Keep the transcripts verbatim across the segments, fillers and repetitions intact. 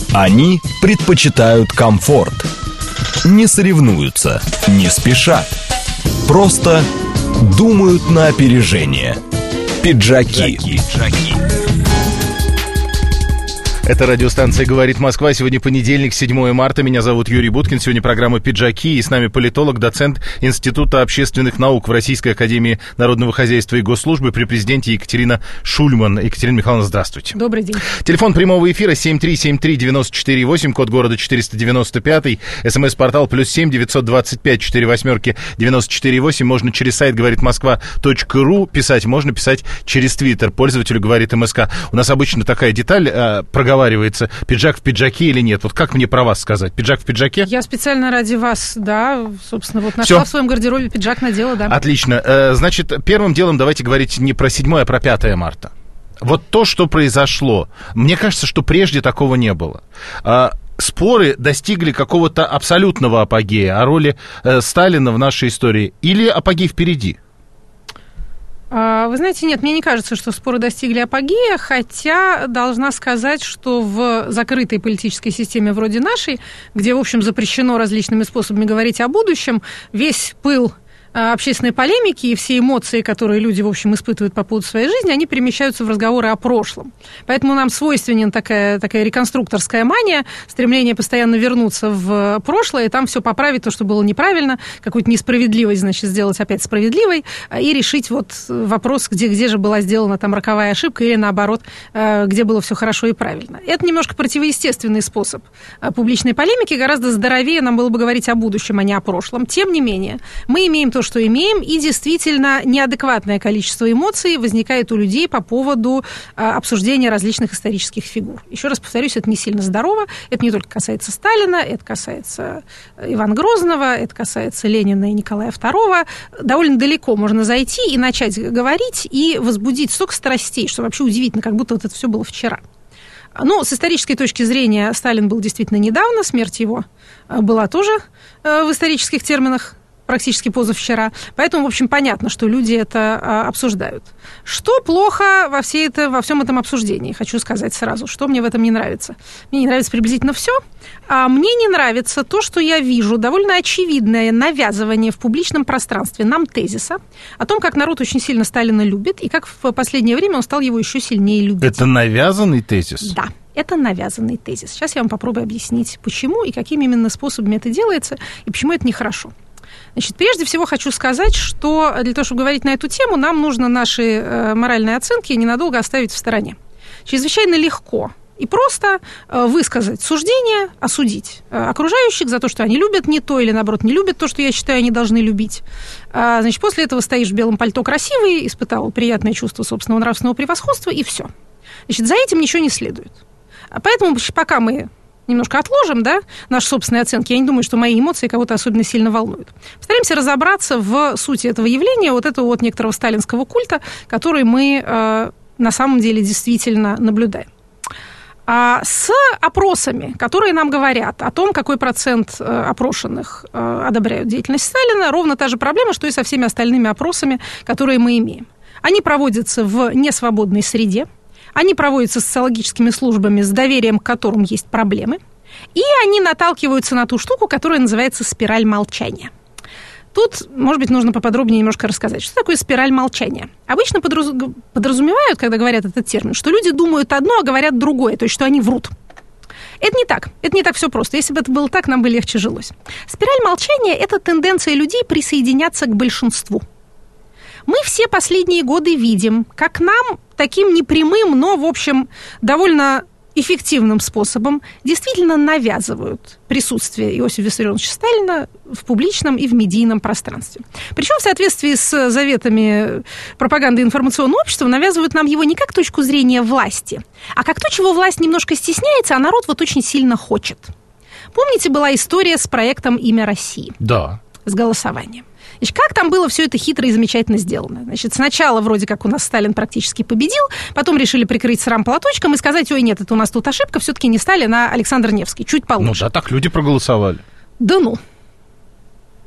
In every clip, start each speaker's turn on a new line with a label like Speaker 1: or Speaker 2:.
Speaker 1: Они предпочитают комфорт. Не соревнуются, не спешат. Просто думают на опережение. Пиджаки. Пиджаки.
Speaker 2: Это радиостанция «Говорит Москва». Сегодня понедельник, седьмое марта. Меня зовут Юрий Буткин. Сегодня программа «Пиджаки». И с нами политолог, доцент Института общественных наук в Российской академии народного хозяйства и госслужбы при президенте Екатерина Шульман. Екатерина Михайловна, здравствуйте.
Speaker 3: Добрый день.
Speaker 2: Телефон прямого эфира семь три семь три девять четыре восемь, код города четыреста девяносто пять. СМС-портал плюс семь девятьсот двадцать пять четыре восьмерки девяносто четыре восемь. Можно через сайт говорит москва точка ру писать, можно писать через Твиттер. Пользователю говорит МСК. У нас обычно такая деталь э, проговаривается. Пиджак в пиджаке или нет? Вот как мне про вас сказать? Пиджак в пиджаке?
Speaker 3: Я специально ради вас, да, собственно, вот нашла Всё. в своем гардеробе пиджак, надела, да.
Speaker 2: Отлично. Значит, первым делом давайте говорить не про седьмое, а про пятое марта. Вот то, что произошло. Мне кажется, что прежде такого не было. Споры достигли какого-то абсолютного апогея о роли Сталина в нашей истории. Или апогей впереди?
Speaker 3: Вы знаете, нет, мне не кажется, что споры достигли апогея, хотя должна сказать, что в закрытой политической системе вроде нашей, где, в общем, запрещено различными способами говорить о будущем, весь пыл общественной полемики и все эмоции, которые люди, в общем, испытывают по поводу своей жизни, они перемещаются в разговоры о прошлом. Поэтому нам свойственна такая, такая реконструкторская мания, стремление постоянно вернуться в прошлое и там все поправить, то, что было неправильно, какую-то несправедливость, значит, сделать опять справедливой и решить вот вопрос, где, где же была сделана там роковая ошибка или, наоборот, где было все хорошо и правильно. Это немножко противоестественный способ публичной полемики, гораздо здоровее нам было бы говорить о будущем, а не о прошлом. Тем не менее, мы имеем то, что имеем, и действительно неадекватное количество эмоций возникает у людей по поводу а, обсуждения различных исторических фигур. Еще раз повторюсь, это не сильно здорово, это не только касается Сталина, это касается Ивана Грозного, это касается Ленина и Николая второго. Довольно далеко можно зайти и начать говорить и возбудить столько страстей, что вообще удивительно, как будто вот это все было вчера. Ну, с исторической точки зрения Сталин был действительно недавно, смерть его была тоже в исторических терминах практически позавчера. Поэтому, в общем, понятно, что люди это а, обсуждают. Что плохо во, всей это, во всем этом обсуждении? Хочу сказать сразу, что мне в этом не нравится. Мне не нравится приблизительно все. А мне не нравится то, что я вижу довольно очевидное навязывание в публичном пространстве нам тезиса о том, как народ очень сильно Сталина любит и как в последнее время он стал его еще сильнее любить.
Speaker 2: Это навязанный тезис?
Speaker 3: Да. Это навязанный тезис. Сейчас я вам попробую объяснить, почему и какими именно способами это делается, и почему это нехорошо. Значит, прежде всего хочу сказать, что для того, чтобы говорить на эту тему, нам нужно наши э, моральные оценки ненадолго оставить в стороне. Чрезвычайно легко и просто э, высказать суждение, осудить э, окружающих за то, что они любят не то или, наоборот, не любят то, что я считаю, они должны любить. А, значит, после этого стоишь в белом пальто красивый, испытал приятное чувство собственного нравственного превосходства, и все. Значит, за этим ничего не следует. А поэтому пока мы немножко отложим, да, наши собственные оценки. Я не думаю, что мои эмоции кого-то особенно сильно волнуют. Постараемся разобраться в сути этого явления, вот этого вот некоторого сталинского культа, который мы э, на самом деле действительно наблюдаем. А с опросами, которые нам говорят о том, какой процент э, опрошенных э, одобряют деятельность Сталина, ровно та же проблема, что и со всеми остальными опросами, которые мы имеем. Они проводятся в несвободной среде. Они проводятся социологическими службами, с доверием к которым есть проблемы, и они наталкиваются на ту штуку, которая называется спираль молчания. Тут, может быть, нужно поподробнее немножко рассказать, что такое спираль молчания. Обычно подразумевают, когда говорят этот термин, что люди думают одно, а говорят другое, то есть что они врут. Это не так. Это не так все просто. Если бы это было так, нам бы легче жилось. Спираль молчания – это тенденция людей присоединяться к большинству. Мы все последние годы видим, как нам таким непрямым, но, в общем, довольно эффективным способом действительно навязывают присутствие Иосифа Виссарионовича Сталина в публичном и в медийном пространстве. Причем в соответствии с заветами пропаганды информационного общества навязывают нам его не как точку зрения власти, а как то, чего власть немножко стесняется, а народ вот очень сильно хочет. Помните, была история с проектом «Имя России»?
Speaker 2: Да.
Speaker 3: С голосованием. Значит, как там было все это хитро и замечательно сделано? Значит, сначала вроде как у нас Сталин практически победил, потом решили прикрыть срам платочком и сказать: ой, нет, это у нас тут ошибка, все-таки не Сталин, а Александр Невский, чуть получше.
Speaker 2: Ну да, так люди проголосовали.
Speaker 3: Да ну.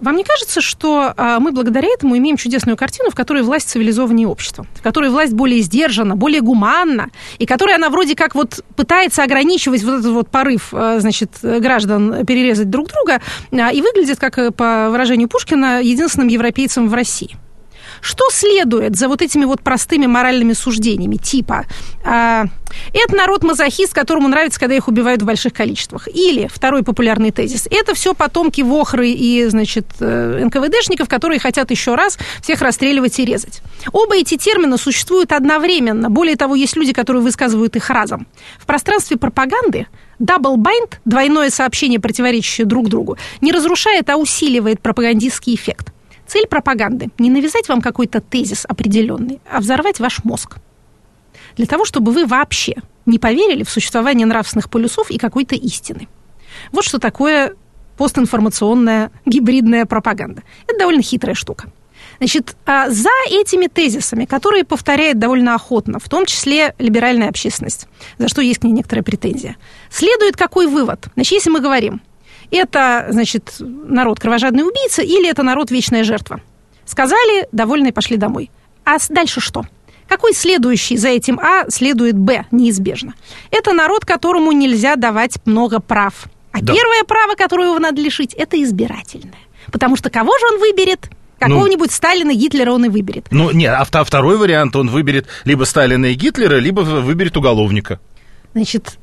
Speaker 3: вам не кажется, что а, мы благодаря этому имеем чудесную картину, в которой власть цивилизованнее общества, в которой власть более сдержана, более гуманна, и которой она вроде как вот пытается ограничивать вот этот вот порыв, а, значит, граждан перерезать друг друга, а, и выглядит, как по выражению Пушкина, единственным европейцем в России? Что следует за вот этими вот простыми моральными суждениями, типа э, «это народ-мазохист, которому нравится, когда их убивают в больших количествах». Или второй популярный тезис «это все потомки вохры и, значит, эн ка вэ дэшников, которые хотят еще раз всех расстреливать и резать». Оба эти термина существуют одновременно. Более того, есть люди, которые высказывают их разом. В пространстве пропаганды double bind, двойное сообщение, противоречащее друг другу, не разрушает, а усиливает пропагандистский эффект. Цель пропаганды – не навязать вам какой-то тезис определенный, а взорвать ваш мозг. Для того, чтобы вы вообще не поверили в существование нравственных полюсов и какой-то истины. Вот что такое постинформационная гибридная пропаганда. Это довольно хитрая штука. Значит, за этими тезисами, которые повторяет довольно охотно, в том числе либеральная общественность, за что есть к ней некоторая претензия, следует какой вывод? Значит, если мы говорим, это, значит, народ кровожадный убийца или это народ вечная жертва. Сказали, довольные, пошли домой. А дальше что? Какой следующий за этим А следует Б неизбежно? Это народ, которому нельзя давать много прав. А да. Первое право, которое его надо лишить, это избирательное. Потому что кого же он выберет? Какого-нибудь ну, Сталина, Гитлера он и выберет.
Speaker 2: Ну, нет, а второй вариант, он выберет либо Сталина и Гитлера, либо выберет уголовника.
Speaker 3: Значит,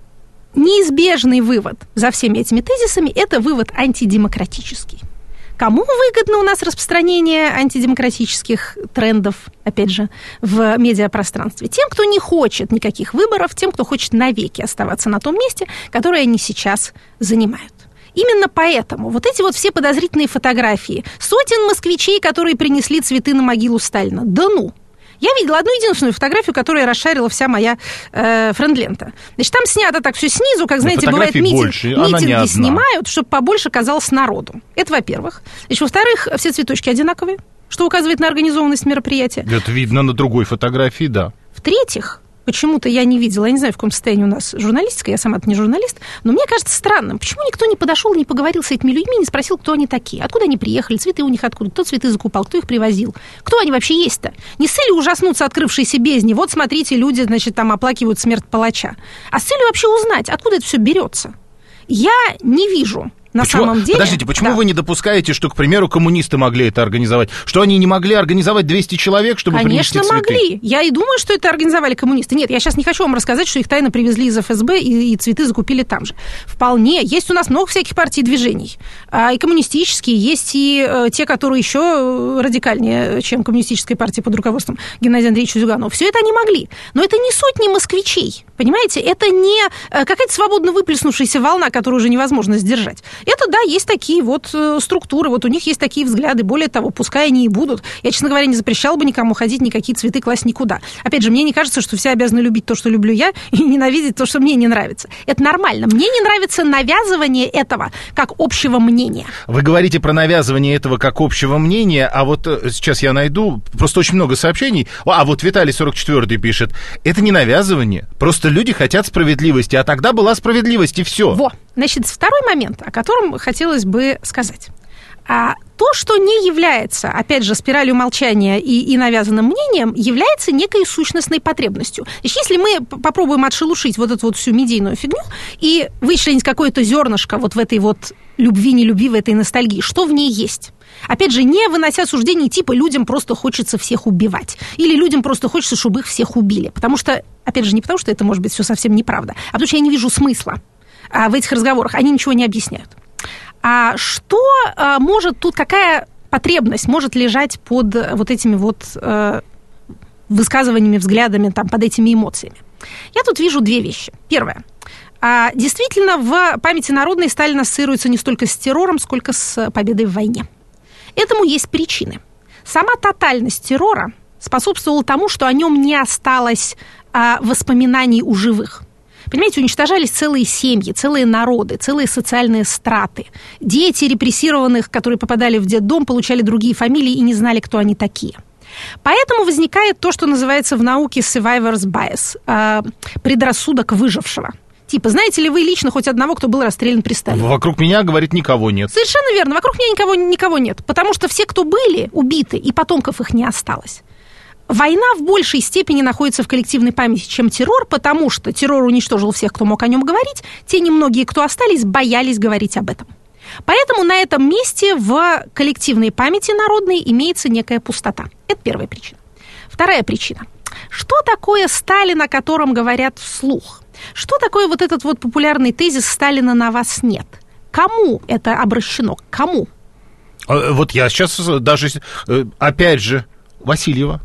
Speaker 3: неизбежный вывод за всеми этими тезисами – это вывод антидемократический. Кому выгодно у нас распространение антидемократических трендов, опять же, в медиапространстве? Тем, кто не хочет никаких выборов, тем, кто хочет навеки оставаться на том месте, которое они сейчас занимают. Именно поэтому вот эти вот все подозрительные фотографии сотен москвичей, которые принесли цветы на могилу Сталина. Да ну! Я видела одну единственную фотографию, которая расшарила вся моя э, френд-лента. Значит, там снято так все снизу, как, знаете, бывает, митинг, больше, митинги снимают, чтобы побольше казалось народу. Это во-первых. Значит, во-вторых, все цветочки одинаковые, что указывает на организованность мероприятия.
Speaker 2: Это видно на другой фотографии, да.
Speaker 3: В-третьих, почему-то я не видела, я не знаю, в каком состоянии у нас журналистика, я сама-то не журналист, но мне кажется странным, почему никто не подошел, не поговорил с этими людьми, не спросил, кто они такие, откуда они приехали, цветы у них откуда, кто цветы закупал, кто их привозил, кто они вообще есть-то. Не с целью ужаснуться открывшейся бездне, вот смотрите, люди, значит, там оплакивают смерть палача, а с целью вообще узнать, откуда это все берется. Я не вижу. На
Speaker 2: почему?
Speaker 3: самом деле...
Speaker 2: Подождите, почему
Speaker 3: да.
Speaker 2: вы не допускаете, что, к примеру, коммунисты могли это организовать? Что они не могли организовать двести человек, чтобы
Speaker 3: Конечно,
Speaker 2: принести цветы?
Speaker 3: Конечно, могли. Я и думаю, что это организовали коммунисты. Нет, я сейчас не хочу вам рассказать, что их тайно привезли из эф эс бэ и, и цветы закупили там же. Вполне. Есть у нас много всяких партий и движений. А, и коммунистические, есть и а, те, которые еще радикальнее, чем коммунистическая партия под руководством Геннадия Андреевича Зюганова. Все это они могли. Но это не сотни москвичей. Понимаете? Это не а, какая-то свободно выплеснувшаяся волна, которую уже невозможно сдержать. Это, да, есть такие такие вот э, структуры, вот у них есть такие взгляды. Более того, пускай они и будут. Я, честно говоря, не запрещала бы никому ходить, никакие цветы класть никуда. Опять же, мне не кажется, что все обязаны любить то, что люблю я, и ненавидеть то, что мне не нравится. Это нормально. Мне не нравится навязывание этого как общего мнения.
Speaker 2: Вы говорите про навязывание этого как общего мнения, а вот сейчас я найду, просто очень много сообщений. А вот Виталий сорок четвёртый пишет, это не навязывание, просто люди хотят справедливости, а тогда была справедливость, и все.
Speaker 3: Во. Значит, второй момент, о котором хотелось бы сказать. А то, что не является, опять же, спиралью молчания и, и навязанным мнением, является некой сущностной потребностью. Значит, если мы попробуем отшелушить вот эту вот всю медийную фигню и вычленить какое-то зернышко вот в этой вот любви-нелюбви, в этой ностальгии, что в ней есть? Опять же, не вынося суждений типа «людям просто хочется всех убивать» или «людям просто хочется, чтобы их всех убили». Потому что, опять же, не потому что это может быть все совсем неправда, а потому что я не вижу смысла в этих разговорах, они ничего не объясняют. А что а, может тут, какая потребность может лежать под вот этими вот а, высказываниями, взглядами, там, под этими эмоциями? Я тут вижу две вещи. Первое. А, действительно, в памяти народной Сталин ассоциируется не столько с террором, сколько с победой в войне. Этому есть причины. Сама тотальность террора способствовала тому, что о нем не осталось а, воспоминаний у живых. Понимаете, уничтожались целые семьи, целые народы, целые социальные страты. Дети репрессированных, которые попадали в детдом, получали другие фамилии и не знали, кто они такие. Поэтому возникает то, что называется в науке survivor's bias, предрассудок выжившего. Типа, знаете ли вы лично хоть одного, кто был расстрелян при Сталине?
Speaker 2: Вокруг меня, говорит, никого нет.
Speaker 3: Совершенно верно, вокруг меня никого, никого нет, потому что все, кто были убиты, и потомков их не осталось. Война в большей степени находится в коллективной памяти, чем террор, потому что террор уничтожил всех, кто мог о нем говорить, те немногие, кто остались, боялись говорить об этом. Поэтому на этом месте в коллективной памяти народной имеется некая пустота. Это первая причина. Вторая причина. Что такое Сталин, о котором говорят вслух? Что такое вот этот вот популярный тезис «Сталина на вас нет»? Кому это обращено? Кому?
Speaker 2: Вот я сейчас даже, опять же, Васильева.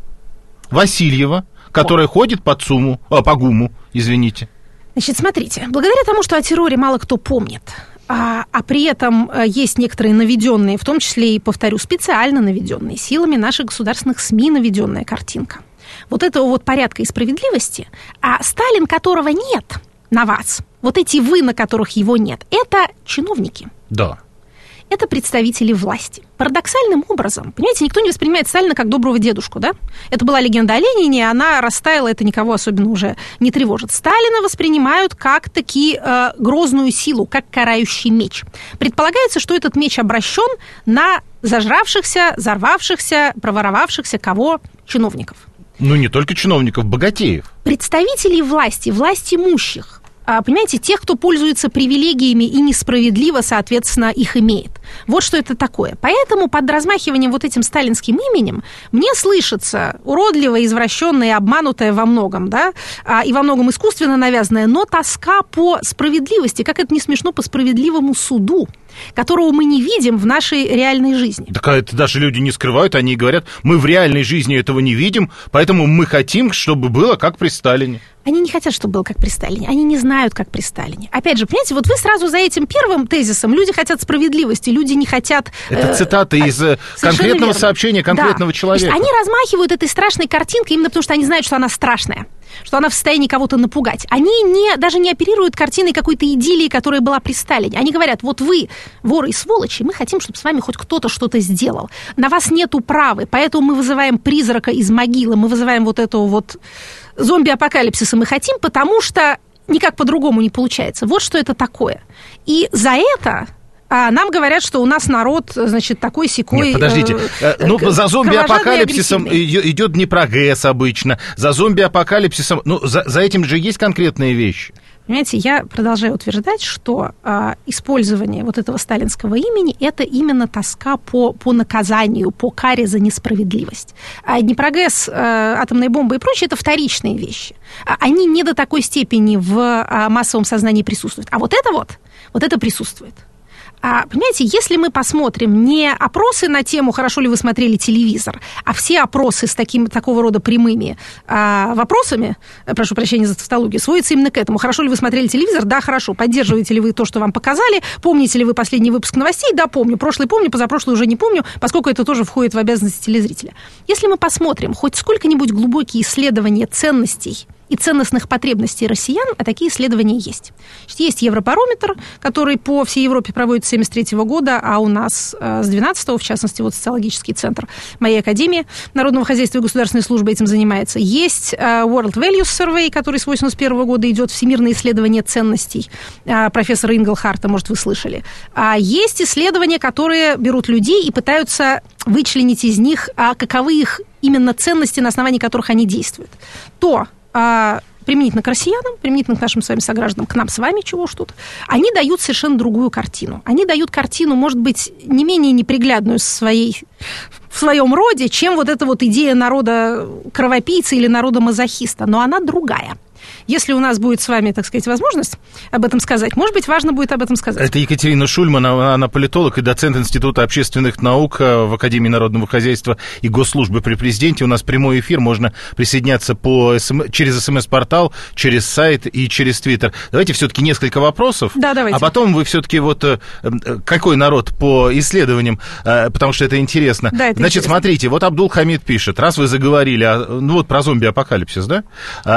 Speaker 2: Васильева, которая О. ходит по ЦУМу, а, по ГУМу, извините.
Speaker 3: Значит, смотрите, благодаря тому, что о терроре мало кто помнит, а, а при этом есть некоторые наведенные, в том числе и, повторю, специально наведенные, силами наших государственных СМИ наведенная картинка. Вот этого вот порядка и справедливости, а Сталин, которого нет на вас, вот эти вы, на которых его нет, это чиновники.
Speaker 2: Да.
Speaker 3: Это представители власти. Парадоксальным образом, понимаете, никто не воспринимает Сталина как доброго дедушку, да? Это была легенда о Ленине, она растаяла, это никого особенно уже не тревожит. Сталина воспринимают как таки э, грозную силу, как карающий меч. Предполагается, что этот меч обращен на зажравшихся, взорвавшихся, проворовавшихся кого? Чиновников.
Speaker 2: Ну, не только чиновников, богатеев.
Speaker 3: Представителей власти, власть имущих. Понимаете, тех, кто пользуется привилегиями и несправедливо, соответственно, их имеет. Вот что это такое. Поэтому под размахиванием вот этим сталинским именем мне слышится уродливое, извращенное, обманутое во многом, да, и во многом искусственно навязанное, но тоска по справедливости, как это не смешно, по справедливому суду, которого мы не видим в нашей реальной жизни.
Speaker 2: Так это даже люди не скрывают, они говорят, мы в реальной жизни этого не видим, поэтому мы хотим, чтобы было как при Сталине.
Speaker 3: Они не хотят, чтобы было как при Сталине. Они не знают, как при Сталине. Опять же, понимаете, вот вы сразу за этим первым тезисом, люди хотят справедливости, люди не хотят...
Speaker 2: Это э, цитата из конкретного верно. сообщения конкретного да. человека.
Speaker 3: Значит, они размахивают этой страшной картинкой именно потому, что они знают, что она страшная, что она в состоянии кого-то напугать. Они не, даже не оперируют картиной какой-то идиллии, которая была при Сталине. Они говорят, вот вы, воры и сволочи, мы хотим, чтобы с вами хоть кто-то что-то сделал. На вас нет управы, поэтому мы вызываем призрака из могилы, мы вызываем вот этого вот зомби-апокалипсиса мы хотим, потому что никак по-другому не получается. Вот что это такое. И за это... А нам говорят, что у нас народ, значит, такой-сякой...
Speaker 2: Нет, подождите. Э, ну, за зомби-апокалипсисом идет не прогресс обычно. За зомби-апокалипсисом... Ну, за, за этим же есть конкретные вещи.
Speaker 3: Понимаете, я продолжаю утверждать, что а, использование вот этого сталинского имени – это именно тоска по, по наказанию, по каре за несправедливость. А не прогресс, а, атомная бомба и прочее – это вторичные вещи. А, они не до такой степени в а, массовом сознании присутствуют. А вот это вот, вот это присутствует. А, понимаете, если мы посмотрим не опросы на тему, хорошо ли вы смотрели телевизор, а все опросы с таким, такого рода прямыми а, вопросами, прошу прощения за тавтологию, сводятся именно к этому. Хорошо ли вы смотрели телевизор? Да, хорошо. Поддерживаете ли вы то, что вам показали? Помните ли вы последний выпуск новостей? Да, помню. Прошлый помню, позапрошлый уже не помню, поскольку это тоже входит в обязанности телезрителя. Если мы посмотрим хоть сколько-нибудь глубокие исследования ценностей и ценностных потребностей россиян, а такие исследования есть. Есть Европарометр, который по всей Европе проводится с семьдесят третьего года, а у нас с двенадцатого, в частности, вот социологический центр моей академии народного хозяйства и государственной службы этим занимается. Есть World Values Survey, который с восемьдесят первого года идет, всемирное исследование ценностей профессора Инглхарта, может, вы слышали. А есть исследования, которые берут людей и пытаются вычленить из них, а каковы их именно ценности, на основании которых они действуют. То А, применительно к россиянам, применительно к нашим с вами согражданам, к нам с вами, чего ж тут, они дают совершенно другую картину. Они дают картину, может быть, не менее неприглядную в, своей, в своем роде, чем вот эта вот идея народа кровопийца или народа мазохиста, но она другая. Если у нас будет с вами, так сказать, возможность об этом сказать, может быть, важно будет об этом сказать.
Speaker 2: Это Екатерина Шульман, она политолог и доцент Института общественных наук в Академии народного хозяйства и госслужбы при президенте. У нас прямой эфир, можно присоединяться по СМ... через СМС-портал, через сайт и через Твиттер. Давайте все-таки несколько вопросов.
Speaker 3: Да, давайте.
Speaker 2: А потом вы все-таки вот какой народ по исследованиям, потому что это интересно.
Speaker 3: Да, это
Speaker 2: Значит,
Speaker 3: интересно.
Speaker 2: Смотрите, вот Абдул Хамид пишет, раз вы заговорили, ну вот про зомби-апокалипсис, да?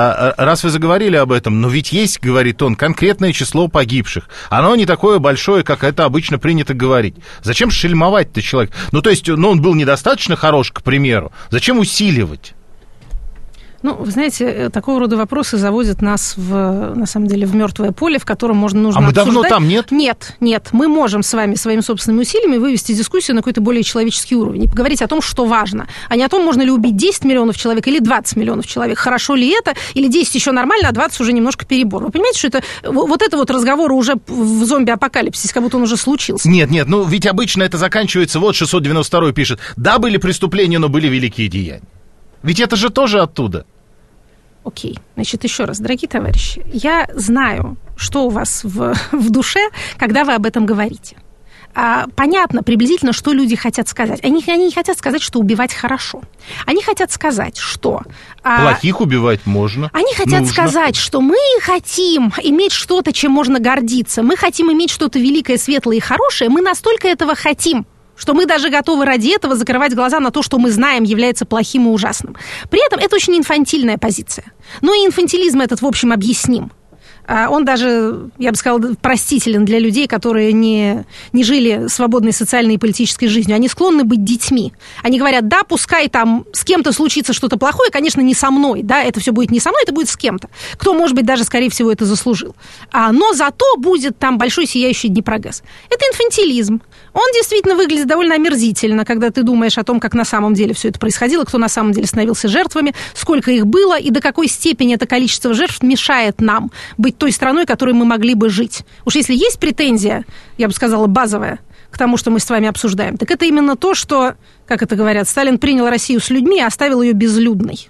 Speaker 2: Раз вы заговорили об этом, но ведь есть, говорит он, конкретное число погибших. Оно не такое большое, как это обычно принято говорить. Зачем шельмовать-то человек? Ну, то есть, ну, он был недостаточно хорош, к примеру. Зачем усиливать?
Speaker 3: Ну, вы знаете, такого рода вопросы заводят нас, в, на самом деле, в мертвое поле, в котором можно нужно
Speaker 2: А мы
Speaker 3: обсуждать.
Speaker 2: давно там, нет?
Speaker 3: Нет, нет. Мы можем с вами своими собственными усилиями вывести дискуссию на какой-то более человеческий уровень и поговорить о том, что важно, а не о том, можно ли убить десять миллионов человек или двадцать миллионов человек. Хорошо ли это? Или десять еще нормально, а двадцать уже немножко перебор. Вы понимаете, что это вот это вот разговор уже в зомби-апокалипсисе, как будто он уже случился.
Speaker 2: Нет, нет, ну ведь обычно это заканчивается, вот шестьсот девяносто второй пишет, да, были преступления, но были великие деяния. Ведь это же тоже оттуда.
Speaker 3: Окей, значит, еще раз, дорогие товарищи, я знаю, что у вас в, в душе, когда вы об этом говорите. А, понятно приблизительно, что люди хотят сказать. Они, они не хотят сказать, что убивать хорошо. Они хотят сказать, что... А,
Speaker 2: плохих убивать можно.
Speaker 3: Они хотят
Speaker 2: нужно.
Speaker 3: сказать, что мы хотим иметь что-то, чем можно гордиться. Мы хотим иметь что-то великое, светлое и хорошее. Мы настолько этого хотим, что мы даже готовы ради этого закрывать глаза на то, что мы знаем, является плохим и ужасным. При этом это очень инфантильная позиция. Но и инфантилизм этот, в общем, объясним. Он даже, я бы сказала, простителен для людей, которые не, не жили свободной социальной и политической жизнью. Они склонны быть детьми. Они говорят, да, пускай там с кем-то случится что-то плохое, конечно, не со мной, да, это все будет не со мной, это будет с кем-то, кто, может быть, даже, скорее всего, это заслужил. А, но зато будет там большой сияющий Днепрогэс. Это инфантилизм. Он действительно выглядит довольно омерзительно, когда ты думаешь о том, как на самом деле все это происходило, кто на самом деле становился жертвами, сколько их было и до какой степени это количество жертв мешает нам быть той страной, которой мы могли бы жить. Уж если есть претензия, я бы сказала, базовая, к тому, что мы с вами обсуждаем, так это именно то, что, как это говорят, Сталин принял Россию с людьми и оставил ее безлюдной.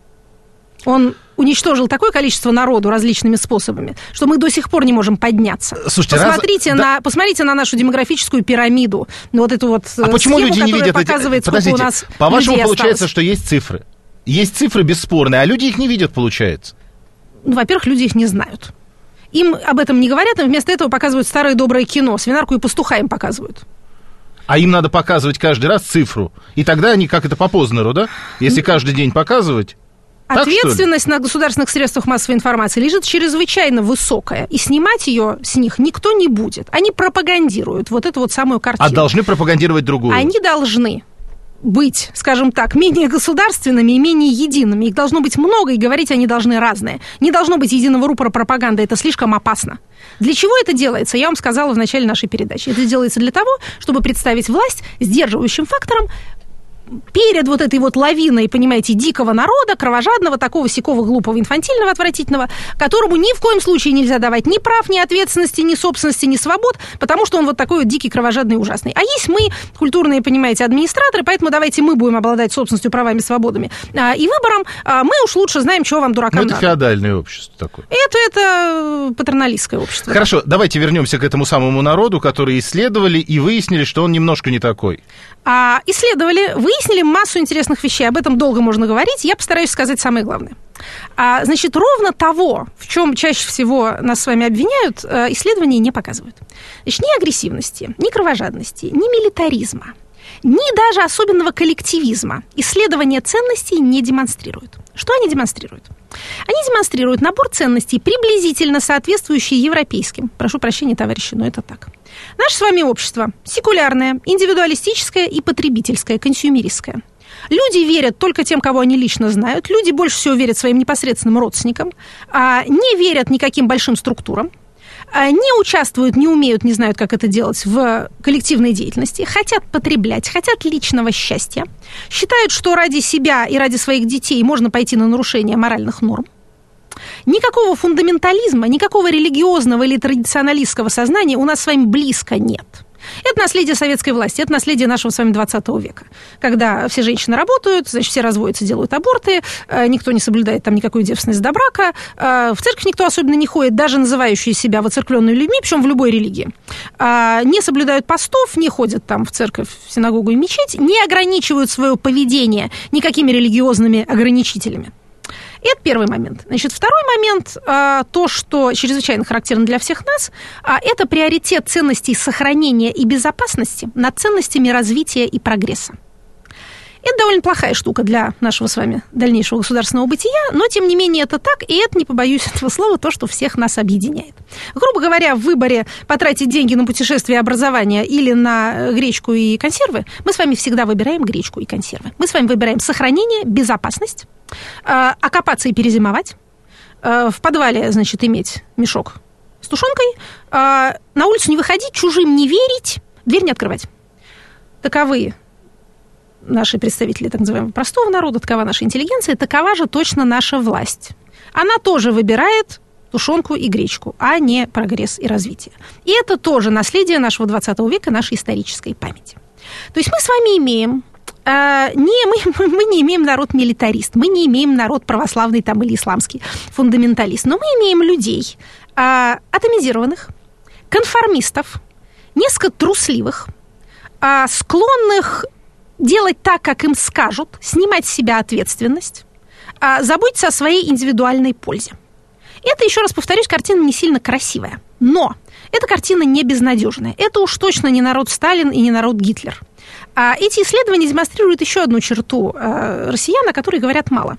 Speaker 3: Он уничтожил такое количество народу различными способами, что мы до сих пор не можем подняться.
Speaker 2: Слушайте,
Speaker 3: посмотрите,
Speaker 2: раз...
Speaker 3: на,
Speaker 2: да.
Speaker 3: посмотрите на нашу демографическую пирамиду. Вот эту вот
Speaker 2: а почему
Speaker 3: схему,
Speaker 2: люди не видят
Speaker 3: показывает,
Speaker 2: эти... Подождите,
Speaker 3: у нас
Speaker 2: по-вашему, получается,
Speaker 3: осталось.
Speaker 2: что есть цифры. Есть цифры бесспорные, а люди их не видят, получается.
Speaker 3: Ну, во-первых, люди их не знают. Им об этом не говорят, и вместо этого показывают старое доброе кино. Свинарку и пастуха им показывают.
Speaker 2: А им надо показывать каждый раз цифру. И тогда они, как это по Познеру, да? Если каждый день показывать...
Speaker 3: Ответственность на государственных средствах массовой информации лежит чрезвычайно высокая, и снимать ее с них никто не будет. Они пропагандируют вот эту вот самую картину.
Speaker 2: А должны пропагандировать другую.
Speaker 3: Они должны быть, скажем так, менее государственными и менее едиными. Их должно быть много, и говорить они должны разные. Не должно быть единого рупора пропаганды, это слишком опасно. Для чего это делается? Я вам сказала в начале нашей передачи. Это делается для того, чтобы представить власть сдерживающим фактором перед вот этой вот лавиной, понимаете, дикого народа, кровожадного, такого сякого, глупого, инфантильного, отвратительного, которому ни в коем случае нельзя давать ни прав, ни ответственности, ни собственности, ни свобод, потому что он вот такой вот дикий, кровожадный, ужасный. А есть мы, культурные, понимаете, администраторы, поэтому давайте мы будем обладать собственностью, правами, свободами а, и выбором, а мы уж лучше знаем, чего вам, дуракам,
Speaker 2: ну, это
Speaker 3: надо.
Speaker 2: феодальное общество такое.
Speaker 3: Это, это патерналистское общество.
Speaker 2: Хорошо, давайте вернемся к этому самому народу, который исследовали и выяснили, что он немножко не такой.
Speaker 3: А, исследовали, выяснили массу интересных вещей. Об этом долго можно говорить. Я постараюсь сказать самое главное. А, значит, ровно того, в чем чаще всего нас с вами обвиняют, исследования не показывают. Значит, ни агрессивности, ни кровожадности, ни милитаризма, ни даже особенного коллективизма исследования ценностей не демонстрируют. Что они демонстрируют? Они демонстрируют набор ценностей, приблизительно соответствующие европейским. Прошу прощения, товарищи, но это так. Наше с вами общество секулярное, индивидуалистическое и потребительское, консюмеристское. Люди верят только тем, кого они лично знают. Люди больше всего верят своим непосредственным родственникам, а не верят никаким большим структурам, не участвуют, не умеют, не знают, как это делать в коллективной деятельности, хотят потреблять, хотят личного счастья, считают, что ради себя и ради своих детей можно пойти на нарушение моральных норм. Никакого фундаментализма, никакого религиозного или традиционалистского сознания у нас с вами близко нет. Это наследие советской власти, это наследие нашего с вами двадцатого века, когда все женщины работают, значит, все разводятся, делают аборты, никто не соблюдает там никакую девственность до брака, в церковь никто особенно не ходит, даже называющие себя воцерквленными людьми, причем в любой религии, не соблюдают постов, не ходят там в церковь, в синагогу и мечеть, не ограничивают свое поведение никакими религиозными ограничителями. Это первый момент. Значит, второй момент, то, что чрезвычайно характерно для всех нас, это приоритет ценностей сохранения и безопасности над ценностями развития и прогресса. Это довольно плохая штука для нашего с вами дальнейшего государственного бытия, но, тем не менее, это так, и это, не побоюсь этого слова, то, что всех нас объединяет. Грубо говоря, в выборе потратить деньги на путешествие и образование или на гречку и консервы, мы с вами всегда выбираем гречку и консервы. Мы с вами выбираем сохранение, безопасность, окопаться и перезимовать, в подвале, значит, иметь мешок с тушенкой, на улицу не выходить, чужим не верить, дверь не открывать. Таковы наши представители так называемого простого народа, такова наша интеллигенция, такова же точно наша власть. Она тоже выбирает тушенку и гречку, а не прогресс и развитие. И это тоже наследие нашего двадцатого века, нашей исторической памяти. То есть мы с вами имеем, э, не, мы, мы не имеем народ милитарист, мы не имеем народ православный там, или исламский фундаменталист, но мы имеем людей э, атомизированных, конформистов, несколько трусливых, э, склонных делать так, как им скажут, снимать с себя ответственность, заботиться о своей индивидуальной пользе. Это, еще раз повторюсь, картина не сильно красивая, но эта картина не безнадежная. Это уж точно не народ Сталин и не народ Гитлер. Эти исследования демонстрируют еще одну черту россиян, о которой говорят мало,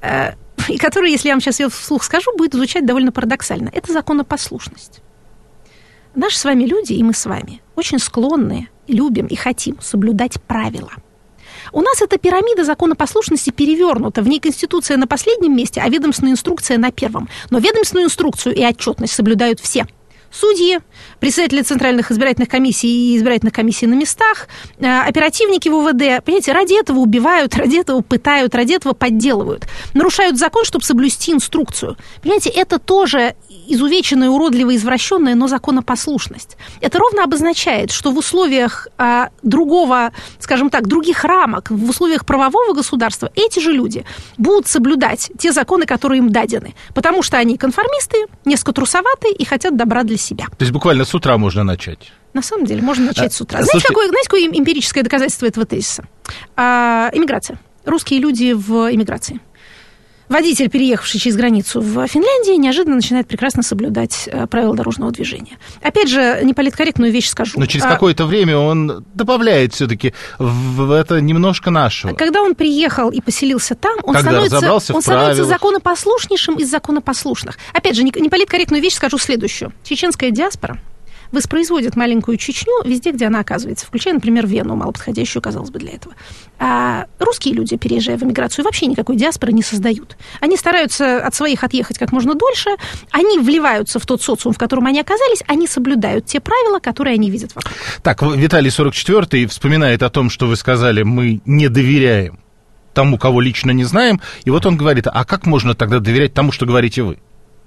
Speaker 3: и которая, если я вам сейчас ее вслух скажу, будет звучать довольно парадоксально. Это законопослушность. Наши с вами люди, и мы с вами, очень склонны, любим и хотим соблюдать правила. У нас эта пирамида законопослушности перевернута. В ней Конституция на последнем месте, а ведомственная инструкция на первом. Но ведомственную инструкцию и отчетность соблюдают все. Судьи, председатели центральных избирательных комиссий и избирательных комиссий на местах, оперативники в УВД, понимаете, ради этого убивают, ради этого пытают, ради этого подделывают. Нарушают закон, чтобы соблюсти инструкцию. Понимаете, это тоже изувеченная, уродливая, извращенная, но законопослушность. Это ровно обозначает, что в условиях а, другого, скажем так, других рамок, в условиях правового государства эти же люди будут соблюдать те законы, которые им дадены, потому что они конформисты, несколько трусоватые и хотят добра для себя.
Speaker 2: То есть буквально с утра можно начать?
Speaker 3: На самом деле, можно начать
Speaker 2: а,
Speaker 3: с утра.
Speaker 2: Знаете,
Speaker 3: слушайте, какое, знаете, какое эмпирическое доказательство этого тезиса? А, иммиграция. Русские люди в иммиграции. Водитель, переехавший через границу в Финляндии, неожиданно начинает прекрасно соблюдать правила дорожного движения. Опять же, неполиткорректную вещь скажу.
Speaker 2: Но через
Speaker 3: а,
Speaker 2: какое-то время он добавляет все-таки в это немножко нашего.
Speaker 3: Когда он приехал и поселился там, он,
Speaker 2: Когда
Speaker 3: становится, он становится законопослушнейшим из законопослушных. Опять же, неполиткорректную вещь скажу следующую. Чеченская диаспора воспроизводит маленькую Чечню везде, где она оказывается, включая, например, Вену, малоподходящую, казалось бы, для этого. А русские люди, переезжая в эмиграцию, вообще никакой диаспоры не создают. Они стараются от своих отъехать как можно дольше, они вливаются в тот социум, в котором они оказались, они соблюдают те правила, которые они видят вокруг.
Speaker 2: Так, Виталий сорок четвёртый вспоминает о том, что вы сказали, мы не доверяем тому, кого лично не знаем, и вот он говорит, а как можно тогда доверять тому, что говорите вы?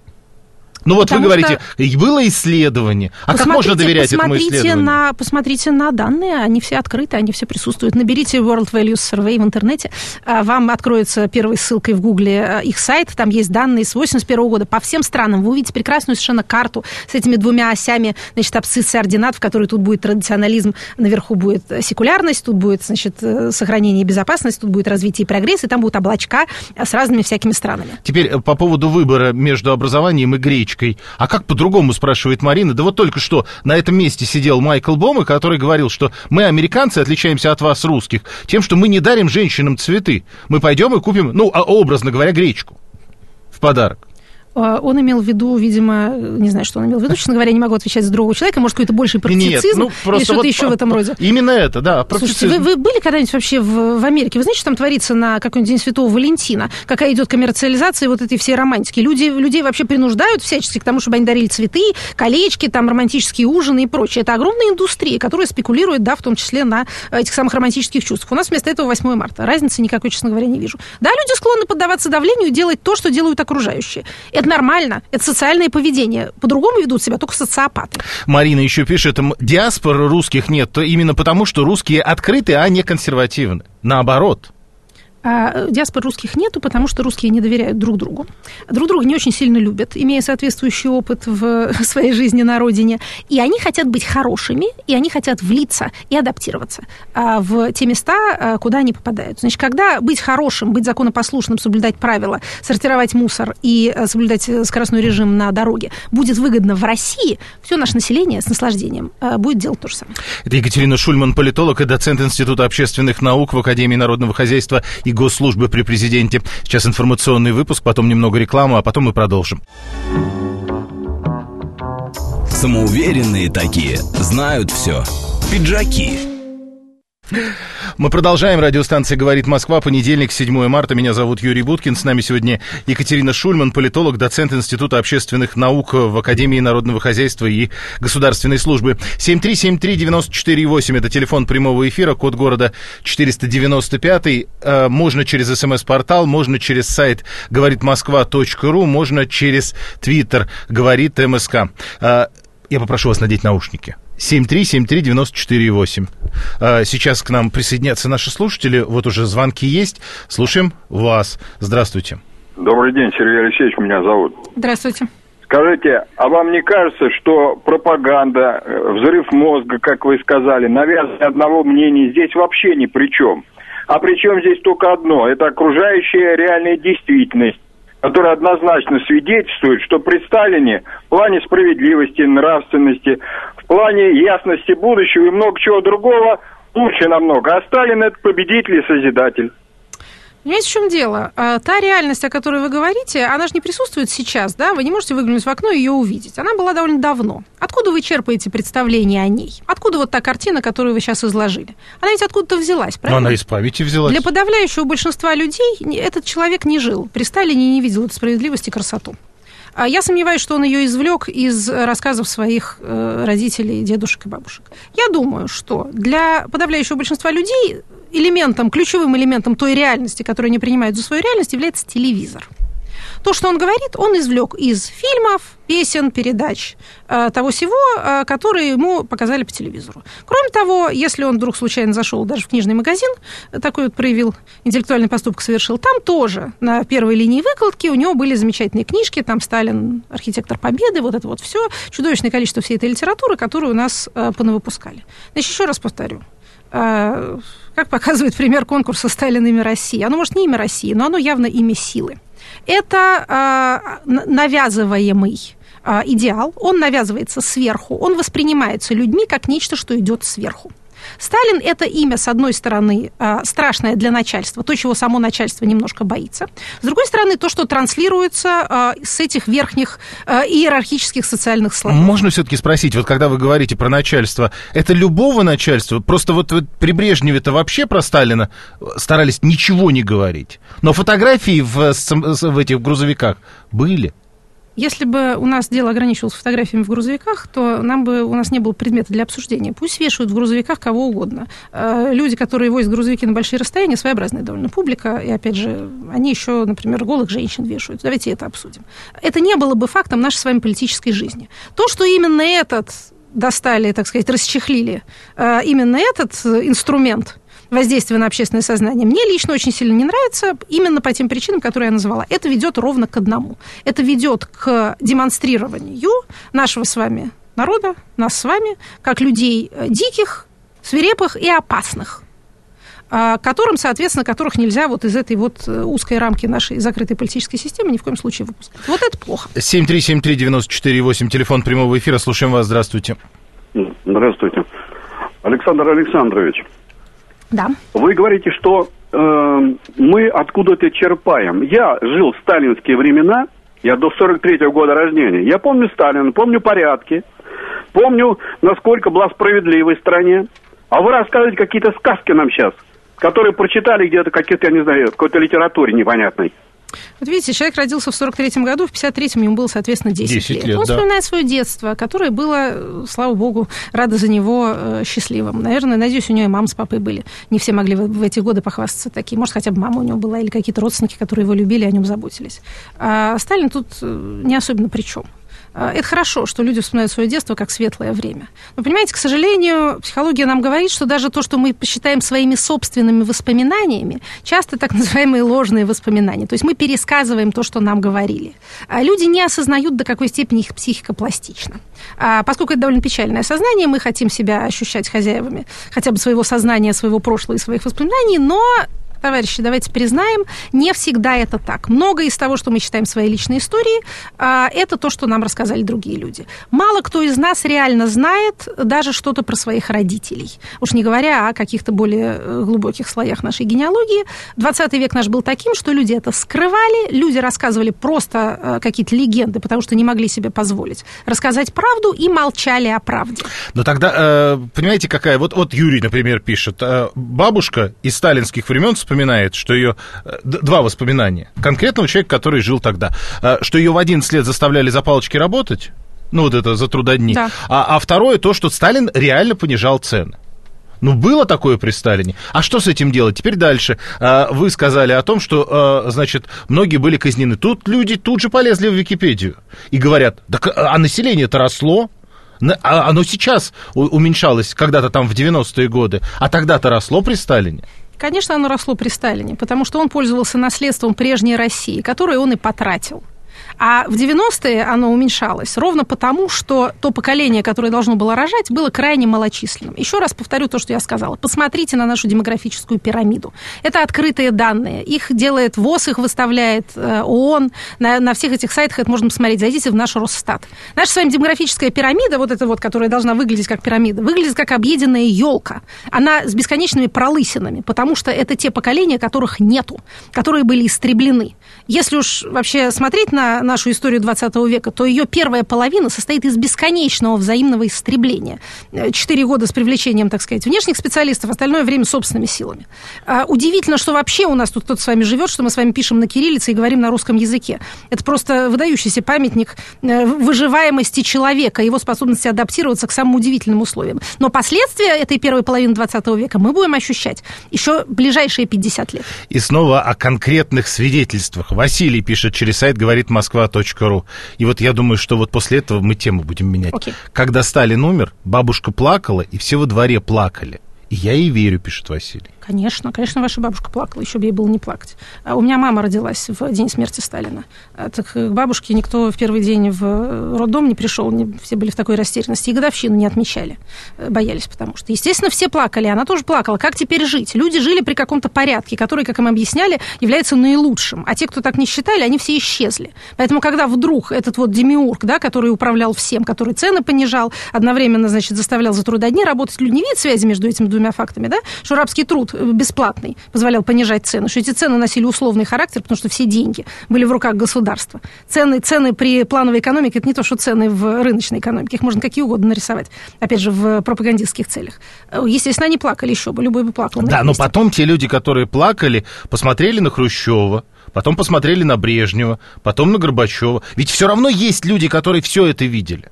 Speaker 2: Ну вот Потому вы говорите, что... было исследование, а как можно доверять этому исследованию?
Speaker 3: На, посмотрите на данные, они все открыты, они все присутствуют. Наберите World Values Survey в интернете, вам откроется первой ссылкой в Гугле их сайт, там есть данные с восемьдесят первого года по всем странам. Вы увидите прекрасную совершенно карту с этими двумя осями, значит, абсциссы ординат, в которой тут будет традиционализм, наверху будет секулярность, тут будет, значит, сохранение и безопасность, тут будет развитие и прогресс, и там будут облачка с разными всякими странами.
Speaker 2: Теперь по поводу выбора между образованием и гречкой. А как по-другому, спрашивает Марина? Да вот только что на этом месте сидел Майкл Бома, который говорил, что мы, американцы, отличаемся от вас, русских, тем, что мы не дарим женщинам цветы. Мы пойдем и купим, ну, образно говоря, гречку в подарок.
Speaker 3: Он имел в виду, видимо, не знаю, что он имел в виду, честно говоря, не могу отвечать за другого человека, может, какой-то больший практицизм
Speaker 2: Нет, ну,
Speaker 3: или что-то
Speaker 2: вот
Speaker 3: еще в этом роде.
Speaker 2: Именно это, да, практицизм.
Speaker 3: Слушайте, вы, вы были когда-нибудь вообще в, в Америке? Вы знаете, что там творится на какой-нибудь День Святого Валентина? Какая идет коммерциализация вот этой всей романтики? Люди, людей вообще принуждают всячески к тому, чтобы они дарили цветы, колечки, там, романтические ужины и прочее. Это огромная индустрия, которая спекулирует, да, в том числе на этих самых романтических чувствах. У нас вместо этого восьмое марта. Разницы никакой, честно говоря, не вижу. Да, люди склонны поддаваться давлению и делать то, что делают окружающие. Это нормально. Это социальное поведение. По-другому ведут себя только социопаты.
Speaker 2: Марина еще пишет, диаспоры русских нет, то именно потому, что русские открыты, а не консервативны. Наоборот.
Speaker 3: А диаспор русских нету, потому что русские не доверяют друг другу. Друг друга не очень сильно любят, имея соответствующий опыт в своей жизни на родине. И они хотят быть хорошими, и они хотят влиться и адаптироваться в те места, куда они попадают. Значит, когда быть хорошим, быть законопослушным, соблюдать правила, сортировать мусор и соблюдать скоростной режим на дороге будет выгодно в России, все наше население с наслаждением будет делать то же самое.
Speaker 2: Это Екатерина Шульман, политолог и доцент Института общественных наук в Академии народного хозяйства и госслужбы при президенте. Сейчас информационный выпуск, потом немного рекламы, а потом мы продолжим.
Speaker 1: Самоуверенные такие, знают все. Пиджаки.
Speaker 2: Мы продолжаем. Радиостанция «Говорит Москва». Понедельник, седьмое марта. Меня зовут Юрий Буткин. С нами сегодня Екатерина Шульман, политолог, доцент Института общественных наук в Академии народного хозяйства и государственной службы. семь три семь три девять четыре восемь. Это телефон прямого эфира, код города четыреста девяносто пять. Можно через СМС-портал, можно через сайт говорит москва точка ру, можно через твиттер «Говорит МСК». Я попрошу вас надеть наушники. семь три семь три девять четыре восемь. Сейчас к нам присоединятся наши слушатели. Вот уже звонки есть. Слушаем вас. Здравствуйте.
Speaker 4: Добрый день, Сергей Алексеевич, меня зовут.
Speaker 3: Здравствуйте.
Speaker 4: Скажите, а вам не кажется, что пропаганда, взрыв мозга, как вы сказали, навязывание одного мнения здесь вообще ни при чем? А при чем здесь только одно? Это окружающая реальная действительность, которая однозначно свидетельствует, что при Сталине в плане справедливости, нравственности, в плане ясности будущего и много чего другого лучше намного. А Сталин – это победитель и созидатель.
Speaker 3: Понимаете, в чем дело? Та реальность, о которой вы говорите, она же не присутствует сейчас, да? Вы не можете выглянуть в окно и ее увидеть. Она была довольно давно. Откуда вы черпаете представление о ней? Откуда вот та картина, которую вы сейчас изложили? Она ведь откуда-то взялась, правильно?
Speaker 2: Но она из памяти взялась.
Speaker 3: Для подавляющего большинства людей этот человек не жил. При Сталине не видел этой справедливости и красоту. Я сомневаюсь, что он ее извлек из рассказов своих родителей, дедушек и бабушек. Я думаю, что для подавляющего большинства людей элементом, ключевым элементом той реальности, которую они принимают за свою реальность, является телевизор. То, что он говорит, он извлек из фильмов, песен, передач, того всего, которые ему показали по телевизору. Кроме того, если он вдруг случайно зашел даже в книжный магазин, такой вот проявил, интеллектуальный поступок совершил, там тоже на первой линии выкладки у него были замечательные книжки, там Сталин, архитектор Победы, вот это вот все, чудовищное количество всей этой литературы, которую у нас понавыпускали. Значит, еще раз повторю. Как показывает пример конкурса «Сталин. Имя России». Оно, может, не имя России, но оно явно имя силы. Это навязываемый идеал, он навязывается сверху, он воспринимается людьми как нечто, что идет сверху. Сталин – это имя, с одной стороны, страшное для начальства, то, чего само начальство немножко боится. С другой стороны, то, что транслируется с этих верхних иерархических социальных слоев.
Speaker 2: Можно все-таки спросить, вот когда вы говорите про начальство, это любого начальства? Просто вот, вот при Брежневе-то вообще про Сталина старались ничего не говорить. Но фотографии в, в этих грузовиках были.
Speaker 3: Если бы у нас дело ограничивалось фотографиями в грузовиках, то нам бы, у нас не было предмета для обсуждения. Пусть вешают в грузовиках кого угодно. Люди, которые возят грузовики на большие расстояния, своеобразная довольно публика. И, опять же, они еще, например, голых женщин вешают. Давайте это обсудим. Это не было бы фактом нашей с вами политической жизни. То, что именно этот достали, так сказать, расчехлили, именно этот инструмент воздействия на общественное сознание, мне лично очень сильно не нравится, именно по тем причинам, которые я назвала. Это ведет ровно к одному. Это ведет к демонстрированию нашего с вами народа, нас с вами, как людей диких, свирепых и опасных, которым, соответственно, которых нельзя вот из этой вот узкой рамки нашей закрытой политической системы ни в коем случае выпускать. Вот это плохо.
Speaker 2: семь три семь три девять четыре восемь, телефон прямого эфира. Слушаем вас. Здравствуйте.
Speaker 5: Здравствуйте. Александр Александрович.
Speaker 3: Да.
Speaker 5: Вы говорите, что э, мы откуда-то черпаем. Я жил в сталинские времена, я до сорок третьего года рождения. Я помню Сталина, помню порядки, помню, насколько была справедливой стране. А вы рассказываете какие-то сказки нам сейчас, которые прочитали где-то какие-то, я не знаю, в какой-то литературе непонятной.
Speaker 3: Вот видите, человек родился в сорок третьем году, в пятьдесят третьем ему было, соответственно, десять,
Speaker 2: десять
Speaker 3: лет.
Speaker 2: лет. Он
Speaker 3: да. вспоминает свое детство, которое было, слава богу, рада за него, счастливым. Наверное, надеюсь, у него и мама с папой были. Не все могли в эти годы похвастаться такие. Может, хотя бы мама у него была или какие-то родственники, которые его любили, о нем заботились. А Сталин тут не особенно при чем. Это хорошо, что люди вспоминают свое детство как светлое время. Но, понимаете, к сожалению, психология нам говорит, что даже то, что мы посчитаем своими собственными воспоминаниями, часто так называемые ложные воспоминания. То есть мы пересказываем то, что нам говорили. А люди не осознают, до какой степени их психика пластична. А поскольку это довольно печальное сознание, мы хотим себя ощущать хозяевами хотя бы своего сознания, своего прошлого и своих воспоминаний, но... Товарищи, давайте признаем, не всегда это так. Многое из того, что мы считаем своей личной историей, это то, что нам рассказали другие люди. Мало кто из нас реально знает даже что-то про своих родителей. Уж не говоря о каких-то более глубоких слоях нашей генеалогии. двадцатый век наш был таким, что люди это скрывали, люди рассказывали просто какие-то легенды, потому что не могли себе позволить рассказать правду и молчали о правде.
Speaker 2: Но тогда, понимаете, какая... Вот, вот Юрий, например, пишет. Бабушка из сталинских времен вспоминает, что ее... Два воспоминания. Конкретного человека, который жил тогда. Что ее в одиннадцать лет заставляли за палочки работать. Ну, вот это за трудодни. Да. А, а второе, то, что Сталин реально понижал цены. Ну, было такое при Сталине. А что с этим делать? Теперь дальше. Вы сказали о том, что, значит, многие были казнены. Тут люди тут же полезли в Википедию и говорят, да, а население-то росло. Оно сейчас уменьшалось когда-то там в девяностые годы, а тогда-то росло при Сталине.
Speaker 3: Конечно, оно росло при Сталине, потому что он пользовался наследством прежней России, которое он и потратил. А в девяностые оно уменьшалось ровно потому, что то поколение, которое должно было рожать, было крайне малочисленным. Еще раз повторю то, что я сказала. Посмотрите на нашу демографическую пирамиду. Это открытые данные. Их делает ВОЗ, их выставляет ООН. На, на всех этих сайтах это можно посмотреть. Зайдите в наш Росстат. Наша с вами демографическая пирамида, вот эта вот, которая должна выглядеть как пирамида, выглядит как объеденная елка. Она с бесконечными пролысинами, потому что это те поколения, которых нету, которые были истреблены. Если уж вообще смотреть на нашу историю двадцатого века, то ее первая половина состоит из бесконечного взаимного истребления. Четыре года с привлечением, так сказать, внешних специалистов, остальное время собственными силами. Удивительно, что вообще у нас тут кто-то с вами живет, что мы с вами пишем на кириллице и говорим на русском языке. Это просто выдающийся памятник выживаемости человека, его способности адаптироваться к самым удивительным условиям. Но последствия этой первой половины двадцатого века мы будем ощущать еще ближайшие пятьдесят лет.
Speaker 2: И снова о конкретных свидетельствах. Василий пишет через сайт «говорит москва точка ру». И вот я думаю, что вот после этого мы тему будем менять. Okay. Когда Сталин умер, бабушка плакала, и все во дворе плакали. И я ей верю, пишет Василий.
Speaker 3: Конечно, конечно, ваша бабушка плакала, еще бы ей было не плакать. У меня мама родилась в день смерти Сталина. Так к бабушке никто в первый день в роддом не пришел, все были в такой растерянности, и годовщину не отмечали, боялись, потому что, естественно, все плакали, она тоже плакала. Как теперь жить? Люди жили при каком-то порядке, который, как им объясняли, является наилучшим, а те, кто так не считали, они все исчезли. Поэтому, когда вдруг этот вот демиург, да, который управлял всем, который цены понижал, одновременно, значит, заставлял за трудодни работать, люди не видят связи между этими двумя фактами, да, что рабский труд бесплатный позволял понижать цены, что эти цены носили условный характер, потому что все деньги были в руках государства. Цены, цены при плановой экономике – это не то, что цены в рыночной экономике, их можно какие угодно нарисовать, опять же, в пропагандистских целях. Естественно, они плакали еще бы, любой бы плакал.
Speaker 2: Да, но потом те люди, которые плакали, посмотрели на Хрущева, потом посмотрели на Брежнева, потом на Горбачева. Ведь все равно есть люди, которые все это видели.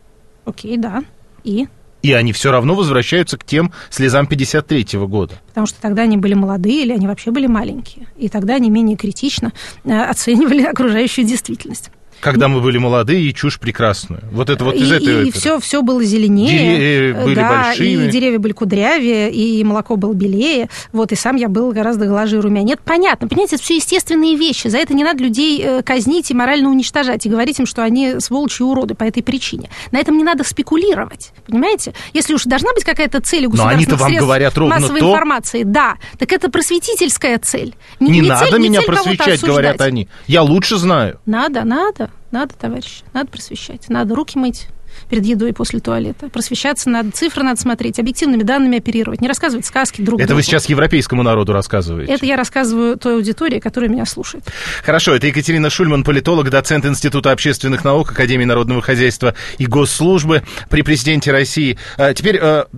Speaker 3: Окей, да. И...
Speaker 2: И они все равно возвращаются к тем слезам пятьдесят третьего года.
Speaker 3: Потому что тогда они были молодые или они вообще были маленькие. И тогда они менее критично оценивали окружающую действительность.
Speaker 2: Когда мы были молодые, и чушь прекрасную. Вот это вот из
Speaker 3: и,
Speaker 2: этой...
Speaker 3: И все, все было зеленее.
Speaker 2: Деревья были
Speaker 3: да,
Speaker 2: большими.
Speaker 3: И деревья были кудрявее, и молоко было белее. Вот, и сам я был гораздо глаже и румянее. Нет, понятно. Понимаете, это все естественные вещи. За это не надо людей казнить и морально уничтожать, и говорить им, что они сволочи и уроды по этой причине. На этом не надо спекулировать. Понимаете? Если уж должна быть какая-то цель у государственных средств массовой
Speaker 2: то...
Speaker 3: информации, да, так это просветительская цель.
Speaker 2: Не, не, не надо цель, меня не просвещать, говорят они. Я лучше знаю.
Speaker 3: Надо, надо. Надо, товарищи, надо просвещать. Надо руки мыть перед едой и после туалета. Просвещаться надо, цифры надо смотреть, объективными данными оперировать. Не рассказывать сказки друг другу.
Speaker 2: Это вы сейчас европейскому народу рассказываете?
Speaker 3: Это я рассказываю той аудитории, которая меня слушает. Хорошо,
Speaker 2: это Екатерина Шульман, политолог, доцент Института общественных наук, Академии народного хозяйства и госслужбы при президенте России. Теперь,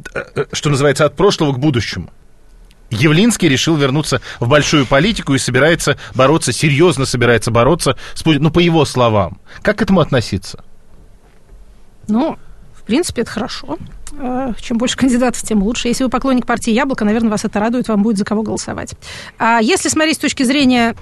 Speaker 2: что называется, от прошлого к будущему. Явлинский решил вернуться в большую политику и собирается бороться, серьезно собирается бороться с Путиным, ну, по его словам. Как к этому относиться?
Speaker 3: Ну, в принципе, это хорошо. Чем больше кандидатов, тем лучше. Если вы поклонник партии «Яблоко», наверное, вас это радует, вам будет за кого голосовать. А если смотреть с точки зрения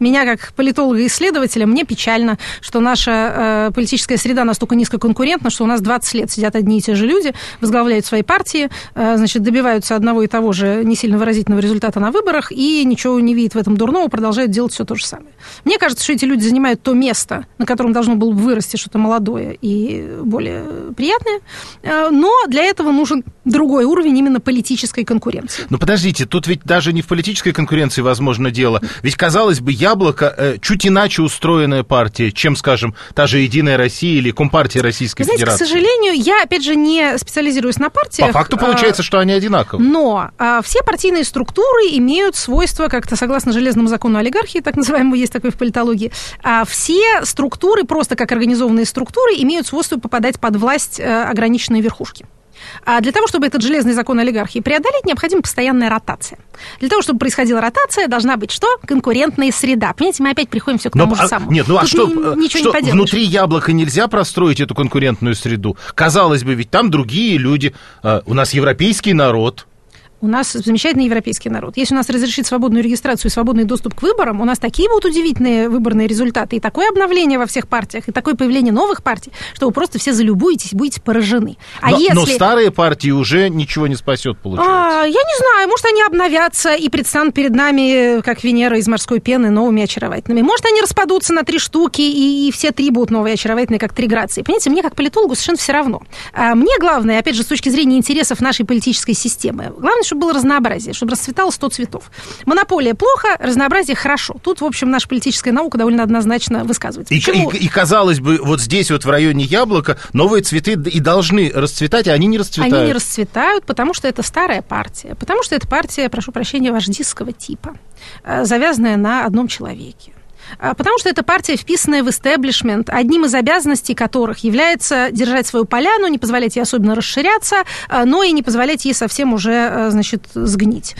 Speaker 3: Меня, как политолога-исследователя, мне печально, что наша э, политическая среда настолько низкоконкурентна, что у нас двадцать лет сидят одни и те же люди, возглавляют свои партии, э, значит, добиваются одного и того же не сильно выразительного результата на выборах и ничего не видят в этом дурного, продолжают делать все то же самое. Мне кажется, что эти люди занимают то место, на котором должно было бы вырасти что-то молодое и более приятное, э, но для этого нужен другой уровень именно политической конкуренции.
Speaker 2: Но подождите, тут ведь даже не в политической конкуренции возможно дело. Ведь, казалось бы, «Яблоко» э, чуть иначе устроенная партия, чем, скажем, та же «Единая Россия» или Компартия Российской
Speaker 3: Знаете,
Speaker 2: Федерации.
Speaker 3: к сожалению, я, опять же, не специализируюсь на партиях.
Speaker 2: По факту получается, что они одинаковы.
Speaker 3: Но а, все партийные структуры имеют свойства, как-то согласно железному закону олигархии, так называемому, есть такой в политологии, а все структуры, просто как организованные структуры, имеют свойство попадать под власть а, ограниченной верхушки. А для того, чтобы этот железный закон олигархии преодолеть, необходима постоянная ротация. Для того, чтобы происходила ротация, должна быть что? Конкурентная среда. Понимаете, мы опять приходим все к тому
Speaker 2: Но,
Speaker 3: же самому.
Speaker 2: Нет, ну а
Speaker 3: Тут
Speaker 2: что,
Speaker 3: ни, ничего
Speaker 2: что
Speaker 3: не поделаешь.
Speaker 2: Внутри «Яблока» нельзя простроить эту конкурентную среду? Казалось бы, ведь там другие люди. У нас европейский народ.
Speaker 3: У нас замечательный европейский народ. Если у нас разрешить свободную регистрацию и свободный доступ к выборам, у нас такие будут удивительные выборные результаты, и такое обновление во всех партиях, и такое появление новых партий, что вы просто все залюбуетесь, будете поражены. А
Speaker 2: но,
Speaker 3: если...
Speaker 2: но старые партии уже ничего не спасет, получается.
Speaker 3: А, я не знаю, может, они обновятся и предстанут перед нами, как Венера из морской пены, новыми очаровательными. Может, они распадутся на три штуки, и, и все три будут новые очаровательные, как три грации. Понимаете, мне, как политологу, совершенно все равно. А мне главное, опять же, с точки зрения интересов нашей политической системы, главное, чтобы было разнообразие, чтобы расцветало сто цветов. Монополия плохо, разнообразие хорошо. Тут, в общем, наша политическая наука довольно однозначно высказывается.
Speaker 2: И, и, и, казалось бы, вот здесь, вот в районе «Яблока», новые цветы и должны расцветать, а они не расцветают.
Speaker 3: Они не расцветают, потому что это старая партия. Потому что это партия, прошу прощения, вождистского типа, завязанная на одном человеке. Потому что это партия, вписанная в истеблишмент, одним из обязанностей которых является держать свою поляну, не позволять ей особенно расширяться, но и не позволять ей совсем уже, значит, сгнить.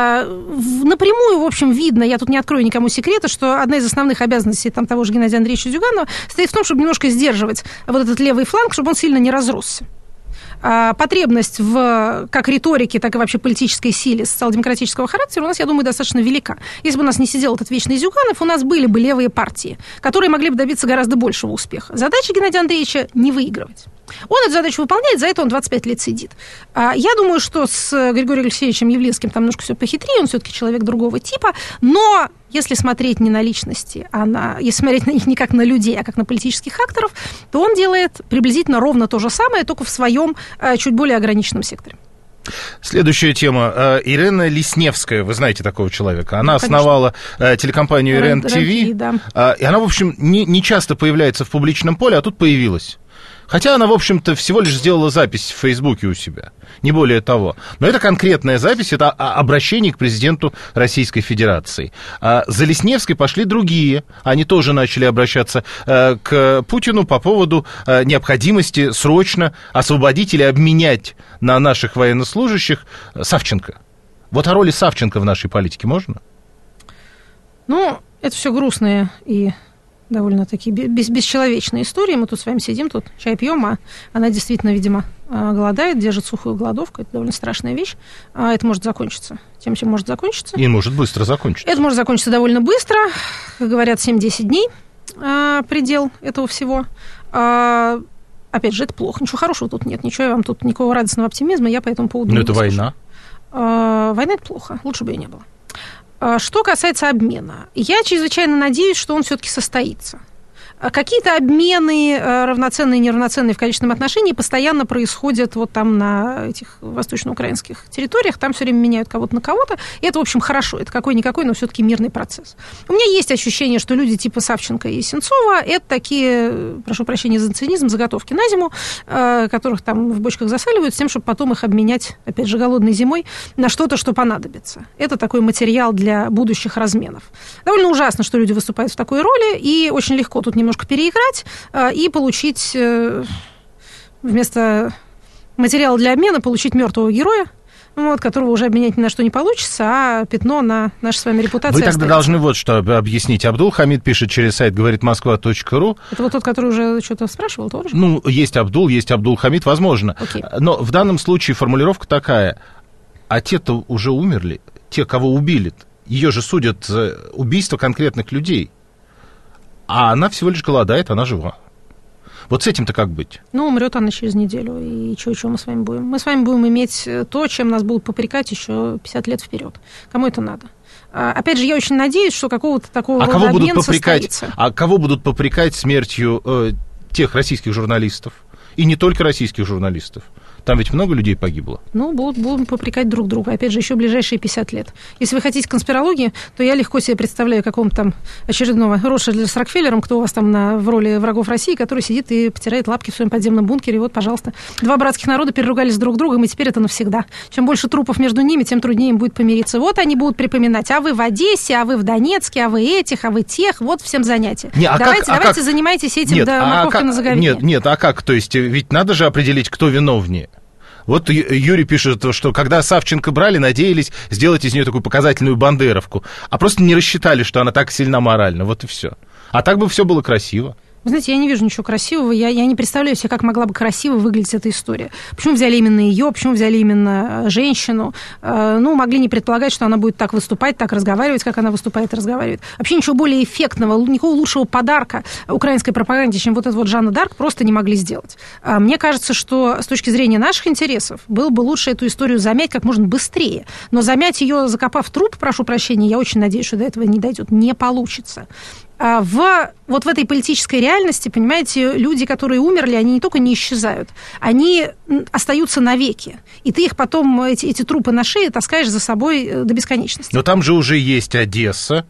Speaker 3: Напрямую, в общем, видно, я тут не открою никому секрета, что одна из основных обязанностей там, того же Геннадия Андреевича Зюганова состоит в том, чтобы немножко сдерживать вот этот левый фланг, чтобы он сильно не разросся. Потребность в как риторике, так и вообще политической силе социал-демократического характера у нас, я думаю, достаточно велика. Если бы у нас не сидел этот вечный Зюганов, у нас были бы левые партии, которые могли бы добиться гораздо большего успеха. Задача Геннадия Андреевича – не выигрывать. Он эту задачу выполняет, за это он двадцать пять лет сидит. Я думаю, что с Григорием Алексеевичем Явлинским там немножко все похитрее, он все-таки человек другого типа, но если смотреть не на личности, а на, если смотреть на них не как на людей, а как на политических акторов, то он делает приблизительно ровно то же самое, только в своем чуть более ограниченном секторе.
Speaker 2: Следующая тема. Ирена Лесневская, вы знаете такого человека. Она ну, основала телекомпанию эр эн ти ви. Да. И она, в общем, не, не часто появляется в публичном поле, а тут появилась. Хотя она, в общем-то, всего лишь сделала запись в Фейсбуке у себя, не более того. Но это конкретная запись, это обращение к президенту Российской Федерации. А за Лесневской пошли другие. Они тоже начали обращаться к Путину по поводу необходимости срочно освободить или обменять на наших военнослужащих Савченко. Вот о роли Савченко в нашей политике можно?
Speaker 3: Ну, это все грустные и... довольно-таки бес- бесчеловечные истории. Мы тут с вами сидим, тут чай пьем, а она действительно, видимо, голодает, держит сухую голодовку. Это довольно страшная вещь. Это может закончиться тем, чем может закончиться.
Speaker 2: И может быстро закончиться.
Speaker 3: Это может закончиться довольно быстро. Как говорят, семь-десять дней предел этого всего. Опять же, это плохо. Ничего хорошего тут нет. Ничего, я вам тут никакого радостного оптимизма я по этому поводу
Speaker 2: Но
Speaker 3: не
Speaker 2: это
Speaker 3: выскажу.
Speaker 2: война.
Speaker 3: Война – это плохо. Лучше бы ее не было. Что касается обмена, я чрезвычайно надеюсь, что он все-таки состоится. Какие-то обмены, равноценные и неравноценные в количественном отношении, постоянно происходят вот там на этих восточноукраинских территориях. Там все время меняют кого-то на кого-то. И это, в общем, хорошо. Это какой-никакой, но все-таки мирный процесс. У меня есть ощущение, что люди типа Савченко и Сенцова – это такие, прошу прощения за цинизм, заготовки на зиму, которых там в бочках засаливают, с тем, чтобы потом их обменять, опять же, голодной зимой на что-то, что понадобится. Это такой материал для будущих разменов. Довольно ужасно, что люди выступают в такой роли, и очень легко тут немножко переиграть э, и получить э, вместо материала для обмена получить мертвого героя, вот, которого уже обменять ни на что не получится, а пятно на нашей с вами репутации.
Speaker 2: Вы тогда
Speaker 3: остается.
Speaker 2: Должны вот что объяснить. Абдул Хамид пишет через сайт говорит москва точка ру.
Speaker 3: Это вот тот, который уже что-то спрашивал, тоже?
Speaker 2: Ну, есть Абдул, есть Абдул Хамид, возможно.
Speaker 3: Окей.
Speaker 2: Но в данном случае формулировка такая. А те-то уже умерли, те, кого убили. ее же судят за убийство конкретных людей. А она всего лишь голодает, она жива. Вот с этим-то как быть?
Speaker 3: Ну, умрет она через неделю, и что мы с вами будем? Мы с вами будем иметь то, чем нас будут попрекать еще пятьдесят лет вперед. Кому это надо? Опять же, я очень надеюсь, что какого-то такого
Speaker 2: а
Speaker 3: рода
Speaker 2: кого
Speaker 3: обмен
Speaker 2: будут попрекать,
Speaker 3: состоится.
Speaker 2: А кого будут попрекать смертью э, тех российских журналистов? И не только российских журналистов. Там ведь много людей погибло.
Speaker 3: Ну, будут, будем попрекать друг друга. Опять же, еще ближайшие пятьдесят лет. Если вы хотите конспирологии, то я легко себе представляю какого-то там очередного Ротшильда с Рокфеллером, кто у вас там на, в роли врагов России, который сидит и потирает лапки в своем подземном бункере. И вот, пожалуйста, два братских народа переругались друг другом, и теперь это навсегда. Чем больше трупов между ними, тем труднее им будет помириться. Вот они будут припоминать, а вы в Одессе, а вы в Донецке, а вы этих, а вы тех. Вот всем занятия. Не, а давайте, как, давайте а занимайтесь этим
Speaker 2: нет,
Speaker 3: до
Speaker 2: а
Speaker 3: морковки
Speaker 2: как,
Speaker 3: на заговине.
Speaker 2: Нет, нет, а как? То есть ведь надо же определить, кто виновнее. Вот Юрий пишет, что когда Савченко брали, надеялись сделать из нее такую показательную бандеровку, а просто не рассчитали, что она так сильна морально, вот и все. А так бы все было красиво.
Speaker 3: Вы знаете, я не вижу ничего красивого, я, я не представляю себе, как могла бы красиво выглядеть эта история. Почему взяли именно ее, почему взяли именно женщину? Ну, могли не предполагать, что она будет так выступать, так разговаривать, как она выступает и разговаривает. Вообще ничего более эффектного, никакого лучшего подарка украинской пропаганде, чем вот эта вот Жанна Дарк, просто не могли сделать. Мне кажется, что с точки зрения наших интересов было бы лучше эту историю замять как можно быстрее. Но замять ее, закопав труп, прошу прощения, я очень надеюсь, что до этого не дойдет, не получится. В, вот в этой политической реальности, понимаете, люди, которые умерли, они не только не исчезают, они остаются навеки. И ты их потом, эти, эти трупы на шее, таскаешь за собой до бесконечности.
Speaker 2: Но там же уже есть Одесса,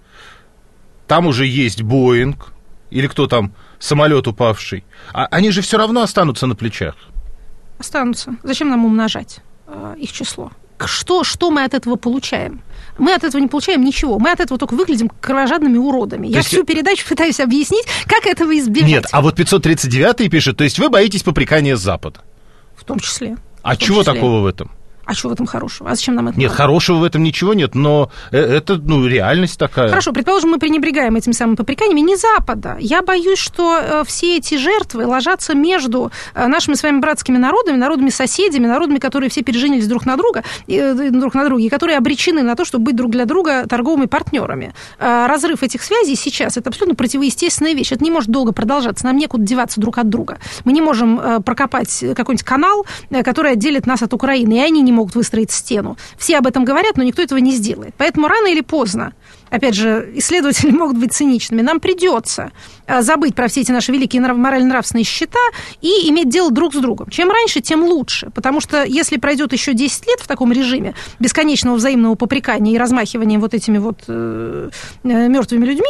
Speaker 2: там уже есть Боинг, или кто там, самолет упавший. А они же все равно останутся на плечах.
Speaker 3: Останутся. Зачем нам умножать э, их число? Что, что мы от этого получаем? Мы от этого не получаем ничего. Мы от этого только выглядим кровожадными уродами. То Я есть... всю передачу пытаюсь объяснить, как этого избежать.
Speaker 2: Нет, а вот пятьсот тридцать девятый пишет, то есть вы боитесь попрекания с Запада?
Speaker 3: В том числе.
Speaker 2: А
Speaker 3: в том
Speaker 2: чего
Speaker 3: числе.
Speaker 2: такого в этом?
Speaker 3: А что в этом хорошего? А зачем нам это?
Speaker 2: Нет,
Speaker 3: надо?
Speaker 2: Хорошего в этом ничего нет, но это, ну, реальность такая.
Speaker 3: Хорошо, предположим, мы пренебрегаем этими самыми попреканиями не Запада. Я боюсь, что э, все эти жертвы ложатся между э, нашими с вами братскими народами, народами-соседями, народами, которые все переженились друг на друга, э, друг на друга, и которые обречены на то, чтобы быть друг для друга торговыми партнерами. Э, разрыв этих связей сейчас – это абсолютно противоестественная вещь. Это не может долго продолжаться. Нам некуда деваться друг от друга. Мы не можем э, прокопать какой-нибудь канал, э, который отделит нас от Украины, и они не могут выстроить стену. Все об этом говорят, но никто этого не сделает. Поэтому рано или поздно, опять же, исследователи могут быть циничными, нам придется забыть про все эти наши великие морально-нравственные счета и иметь дело друг с другом. Чем раньше, тем лучше. Потому что если пройдет еще десять лет в таком режиме бесконечного взаимного попрекания и размахивания вот этими вот э, мертвыми людьми,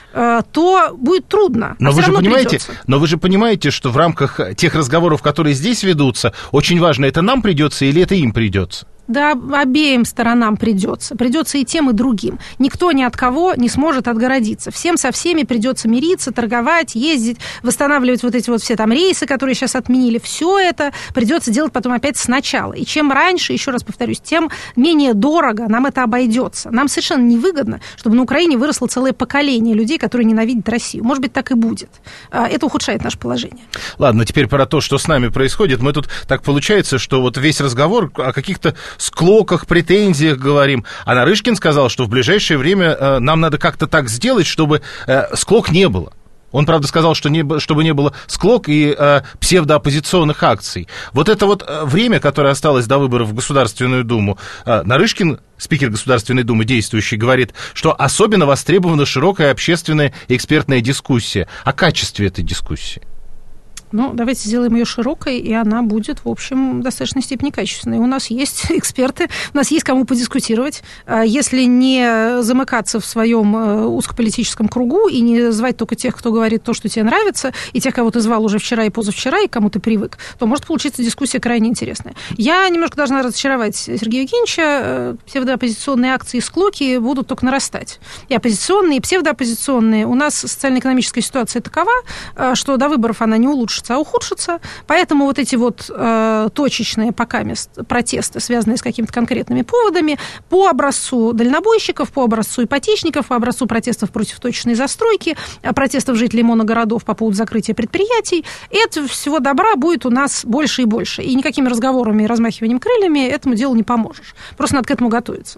Speaker 3: то будет трудно.
Speaker 2: Но,
Speaker 3: а
Speaker 2: вы же понимаете,
Speaker 3: придется.
Speaker 2: но вы же понимаете, что в рамках тех разговоров, которые здесь ведутся, очень важно, это нам придется или это им придется?
Speaker 3: Да, обеим сторонам придется. Придется и тем, и другим. Никто ни от кого не сможет отгородиться. Всем со всеми придется мириться, торговать, ездить, восстанавливать вот эти вот все там рейсы, которые сейчас отменили. Все это придется делать потом опять сначала. И чем раньше, еще раз повторюсь, тем менее дорого нам это обойдется. Нам совершенно невыгодно, чтобы на Украине выросло целое поколение людей, которые ненавидят Россию. Может быть, так и будет. Это ухудшает наше положение.
Speaker 2: Ладно, теперь про то, что с нами происходит. Мы тут так получается, что вот весь разговор о каких-то склоках, претензиях говорим. А Нарышкин сказал, что в ближайшее время э, нам надо как-то так сделать, чтобы э, склок не было. Он, правда, сказал, что не, чтобы не было склок и э, псевдооппозиционных акций. Вот это вот время, которое осталось до выборов в Государственную Думу, э, Нарышкин, спикер Государственной Думы, действующий, говорит, что особенно востребована широкая общественная и экспертная дискуссия о качестве этой дискуссии.
Speaker 3: Ну, давайте сделаем ее широкой, и она будет, в общем, в достаточной степени качественной. У нас есть эксперты, у нас есть кому подискутировать. Если не замыкаться в своем узкополитическом кругу и не звать только тех, кто говорит то, что тебе нравится, и тех, кого ты звал уже вчера и позавчера, и к кому ты привык, то может получиться дискуссия крайне интересная. Я немножко должна разочаровать Сергея Евгеньевича. Псевдооппозиционные акции и склоки будут только нарастать. И оппозиционные, и псевдооппозиционные. У нас социально-экономическая ситуация такова, что до выборов она не улучшится, а ухудшится. Поэтому вот эти вот э, точечные пока мест протесты, связанные с какими-то конкретными поводами, по образцу дальнобойщиков, по образцу ипотечников, по образцу протестов против точечной застройки, протестов жителей моногородов по поводу закрытия предприятий, этого всего добра будет у нас больше и больше. И никакими разговорами и размахиванием крыльями этому делу не поможешь. Просто надо к этому готовиться.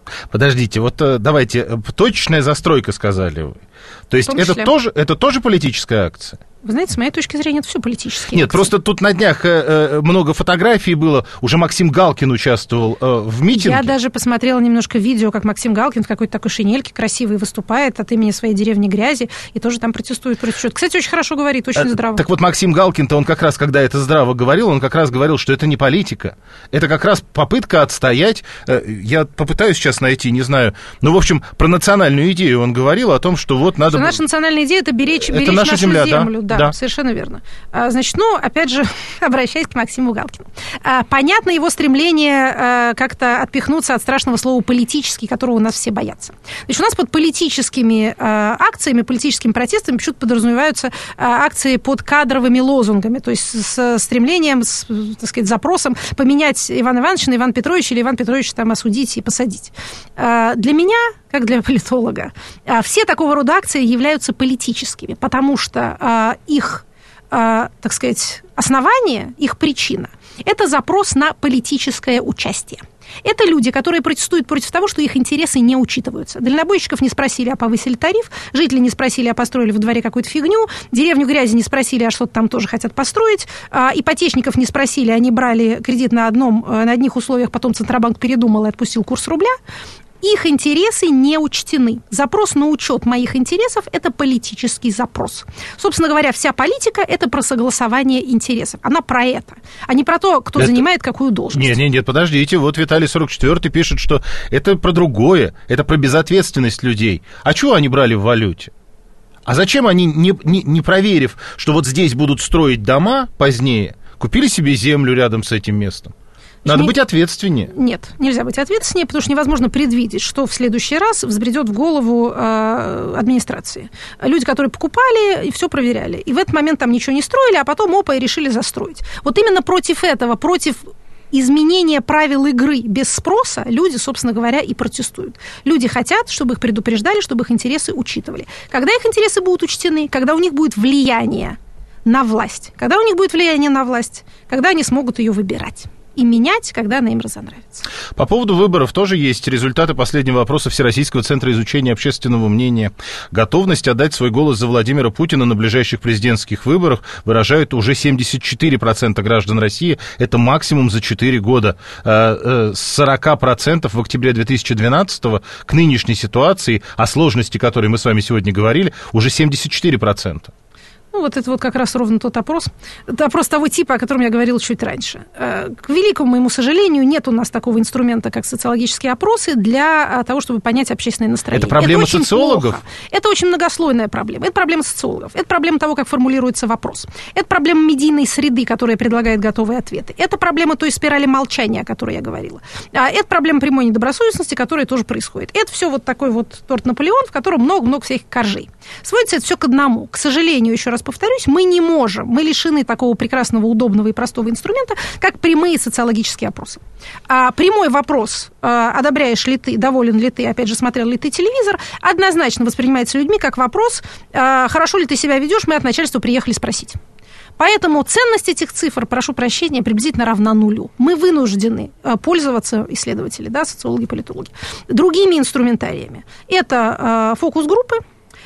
Speaker 2: Подождите, вот давайте, точечная застройка, сказали вы. То есть это тоже, это тоже политическая акция?
Speaker 3: Вы знаете, с моей точки зрения, это все политические
Speaker 2: Нет,
Speaker 3: акции.
Speaker 2: просто тут на днях э, много фотографий было. Уже Максим Галкин участвовал э, в митинге.
Speaker 3: Я даже посмотрела немножко видео, как Максим Галкин в какой-то такой шинельке красивой выступает от имени своей деревни Грязи и тоже там протестует против чего-то. Кстати, очень хорошо говорит, очень здраво.
Speaker 2: Так вот, Максим Галкин-то, он как раз, когда это здраво говорил, он как раз говорил, что это не политика. Это как раз попытка отстоять. Э, я попытаюсь сейчас найти, не знаю. Ну, в общем, про национальную идею он говорил, о том, что вот надо...
Speaker 3: Что наша национальная идея – это беречь, беречь
Speaker 2: это наша
Speaker 3: нашу
Speaker 2: земля,
Speaker 3: землю.
Speaker 2: Да,
Speaker 3: да,
Speaker 2: да,
Speaker 3: совершенно верно. Значит, ну, опять же, обращаясь к Максиму Галкину. Понятно его стремление как-то отпихнуться от страшного слова «политический», которого у нас все боятся. Значит, у нас под политическими акциями, политическими протестами почему-то подразумеваются акции под кадровыми лозунгами, то есть с стремлением, с, так сказать, запросом поменять Ивана Ивановича на Ивана Петровича или Ивана Петровича там осудить и посадить. Для меня, как для политолога, все такого рода акции являются политическими, потому что их, так сказать, основание, их причина – это запрос на политическое участие. Это люди, которые протестуют против того, что их интересы не учитываются. Дальнобойщиков не спросили, а повысили тариф, жители не спросили, а построили во дворе какую-то фигню, деревню Грязи не спросили, а что-то там тоже хотят построить, ипотечников не спросили, они брали кредит на, одном, на одних условиях, потом Центробанк передумал и отпустил курс рубля. Их интересы не учтены. Запрос на учет моих интересов – это политический запрос. Собственно говоря, вся политика – это про согласование интересов. Она про это, а не про то, кто это... занимает какую должность.
Speaker 2: Нет, нет, нет, подождите. Вот Виталий сорок четвёртый пишет, что это про другое, это про безответственность людей. А чего они брали в валюте? А зачем они, не, не, не проверив, что вот здесь будут строить дома позднее, купили себе землю рядом с этим местом? Надо не, быть ответственнее.
Speaker 3: Нет, нельзя быть ответственнее, потому что невозможно предвидеть, что в следующий раз взбредет в голову э, администрации. Люди, которые покупали и все проверяли. И в этот момент там ничего не строили, а потом опа, и решили застроить. Вот именно против этого, против изменения правил игры без спроса люди, собственно говоря, и протестуют. Люди хотят, чтобы их предупреждали, чтобы их интересы учитывали. Когда их интересы будут учтены, когда у них будет влияние на власть, когда у них будет влияние на власть, когда они смогут ее выбирать и менять, когда она им разонравится.
Speaker 2: По поводу выборов тоже есть результаты последнего опроса Всероссийского центра изучения общественного мнения. Готовность отдать свой голос за Владимира Путина на ближайших президентских выборах выражают уже семьдесят четыре процента граждан России. Это максимум за четыре года. С сорок процентов в октябре две тысячи двенадцатого к нынешней ситуации, о сложности которой мы с вами сегодня говорили, уже семьдесят четыре процента.
Speaker 3: Ну, вот это вот как раз ровно тот опрос. Это опрос того типа, о котором я говорила чуть раньше. К великому моему сожалению, нет у нас такого инструмента, как социологические опросы, для того, чтобы понять общественное настроение.
Speaker 2: Это проблема это социологов?
Speaker 3: Плохо. Это очень многослойная проблема. Это проблема социологов. Это проблема того, как формулируется вопрос. Это проблема медийной среды, которая предлагает готовые ответы. Это проблема той спирали молчания, о которой я говорила. Это проблема прямой недобросовестности, которая тоже происходит. Это все вот такой вот торт Наполеон, в котором много-много всяких коржей. Сводится это все к одному. К сожалению, еще раз повторюсь, мы не можем, мы лишены такого прекрасного, удобного и простого инструмента, как прямые социологические опросы. А прямой вопрос, одобряешь ли ты, доволен ли ты, опять же, смотрел ли ты телевизор, однозначно воспринимается людьми как вопрос, хорошо ли ты себя ведешь, мы от начальства приехали спросить. Поэтому ценность этих цифр, прошу прощения, приблизительно равна нулю. Мы вынуждены пользоваться, исследователи, да, социологи, политологи, другими инструментариями. Это фокус-группы.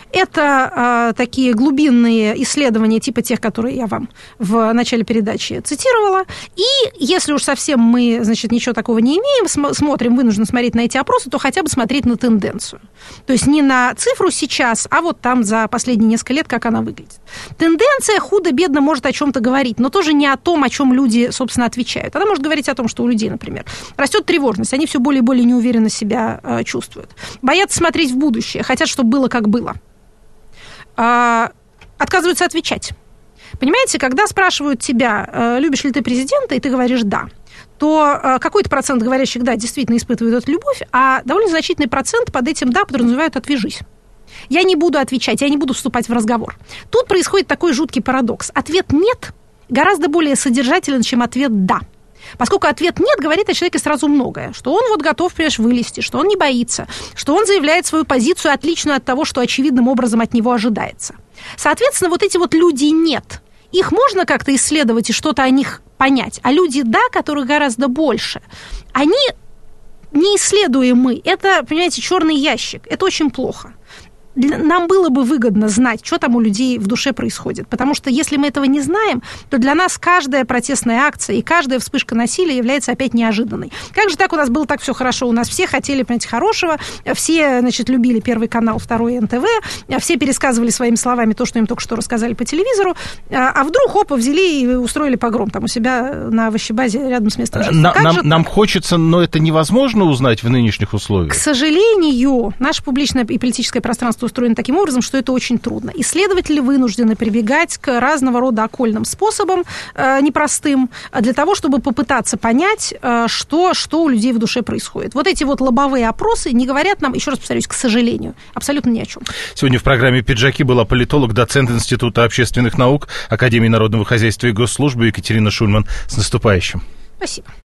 Speaker 3: Это э, такие глубинные исследования, типа тех, которые я вам в начале передачи цитировала. И если уж совсем мы, значит, ничего такого не имеем, см- смотрим, вынуждены смотреть на эти опросы, то хотя бы смотреть на тенденцию. То есть не на цифру сейчас, а вот там за последние несколько лет, как она выглядит. Тенденция худо-бедно может о чем-то говорить, но тоже не о том, о чем люди, собственно, отвечают. Она может говорить о том, что у людей, например, растет тревожность, они все более и более неуверенно себя э, чувствуют. Боятся смотреть в будущее, хотят, чтобы было как было. Отказываются отвечать. Понимаете, когда спрашивают тебя, любишь ли ты президента, и ты говоришь «да», то какой-то процент говорящих «да» действительно испытывает эту любовь, а довольно значительный процент под этим «да» подразумевают «отвяжись». Я не буду отвечать, я не буду вступать в разговор. Тут происходит такой жуткий парадокс. Ответ «нет» гораздо более содержателен, чем ответ «да». Поскольку ответ «нет» говорит о человеке сразу многое, что он вот готов, понимаешь, вылезти, что он не боится, что он заявляет свою позицию, отличную от того, что очевидным образом от него ожидается. Соответственно, вот эти вот люди «нет», их можно как-то исследовать и что-то о них понять, а люди «да», которых гораздо больше, они не исследуем мы. Это, понимаете, черный ящик. Это очень плохо. Нам было бы выгодно знать, что там у людей в душе происходит. Потому что если мы этого не знаем, то для нас каждая протестная акция и каждая вспышка насилия является опять неожиданной. Как же так у нас было так все хорошо? У нас все хотели, понимаете, хорошего, все, значит, любили Первый канал, Второй эн тэ вэ, все пересказывали своими словами то, что им только что рассказали по телевизору, а вдруг, опа, взяли и устроили погром там у себя на овощебазе рядом с местом жительства.
Speaker 2: Нам, нам, нам хочется, но это невозможно узнать в нынешних условиях.
Speaker 3: К сожалению, наше публичное и политическое пространство устроено таким образом, что это очень трудно. Исследователи вынуждены прибегать к разного рода окольным способам, э, непростым, для того, чтобы попытаться понять, э, что, что у людей в душе происходит. Вот эти вот лобовые опросы не говорят нам, еще раз повторюсь, к сожалению, абсолютно ни о чем.
Speaker 2: Сегодня в программе «Пиджаки» была политолог, доцент Института общественных наук, Академии народного хозяйства и госслужбы Екатерина Шульман. С наступающим.
Speaker 3: Спасибо.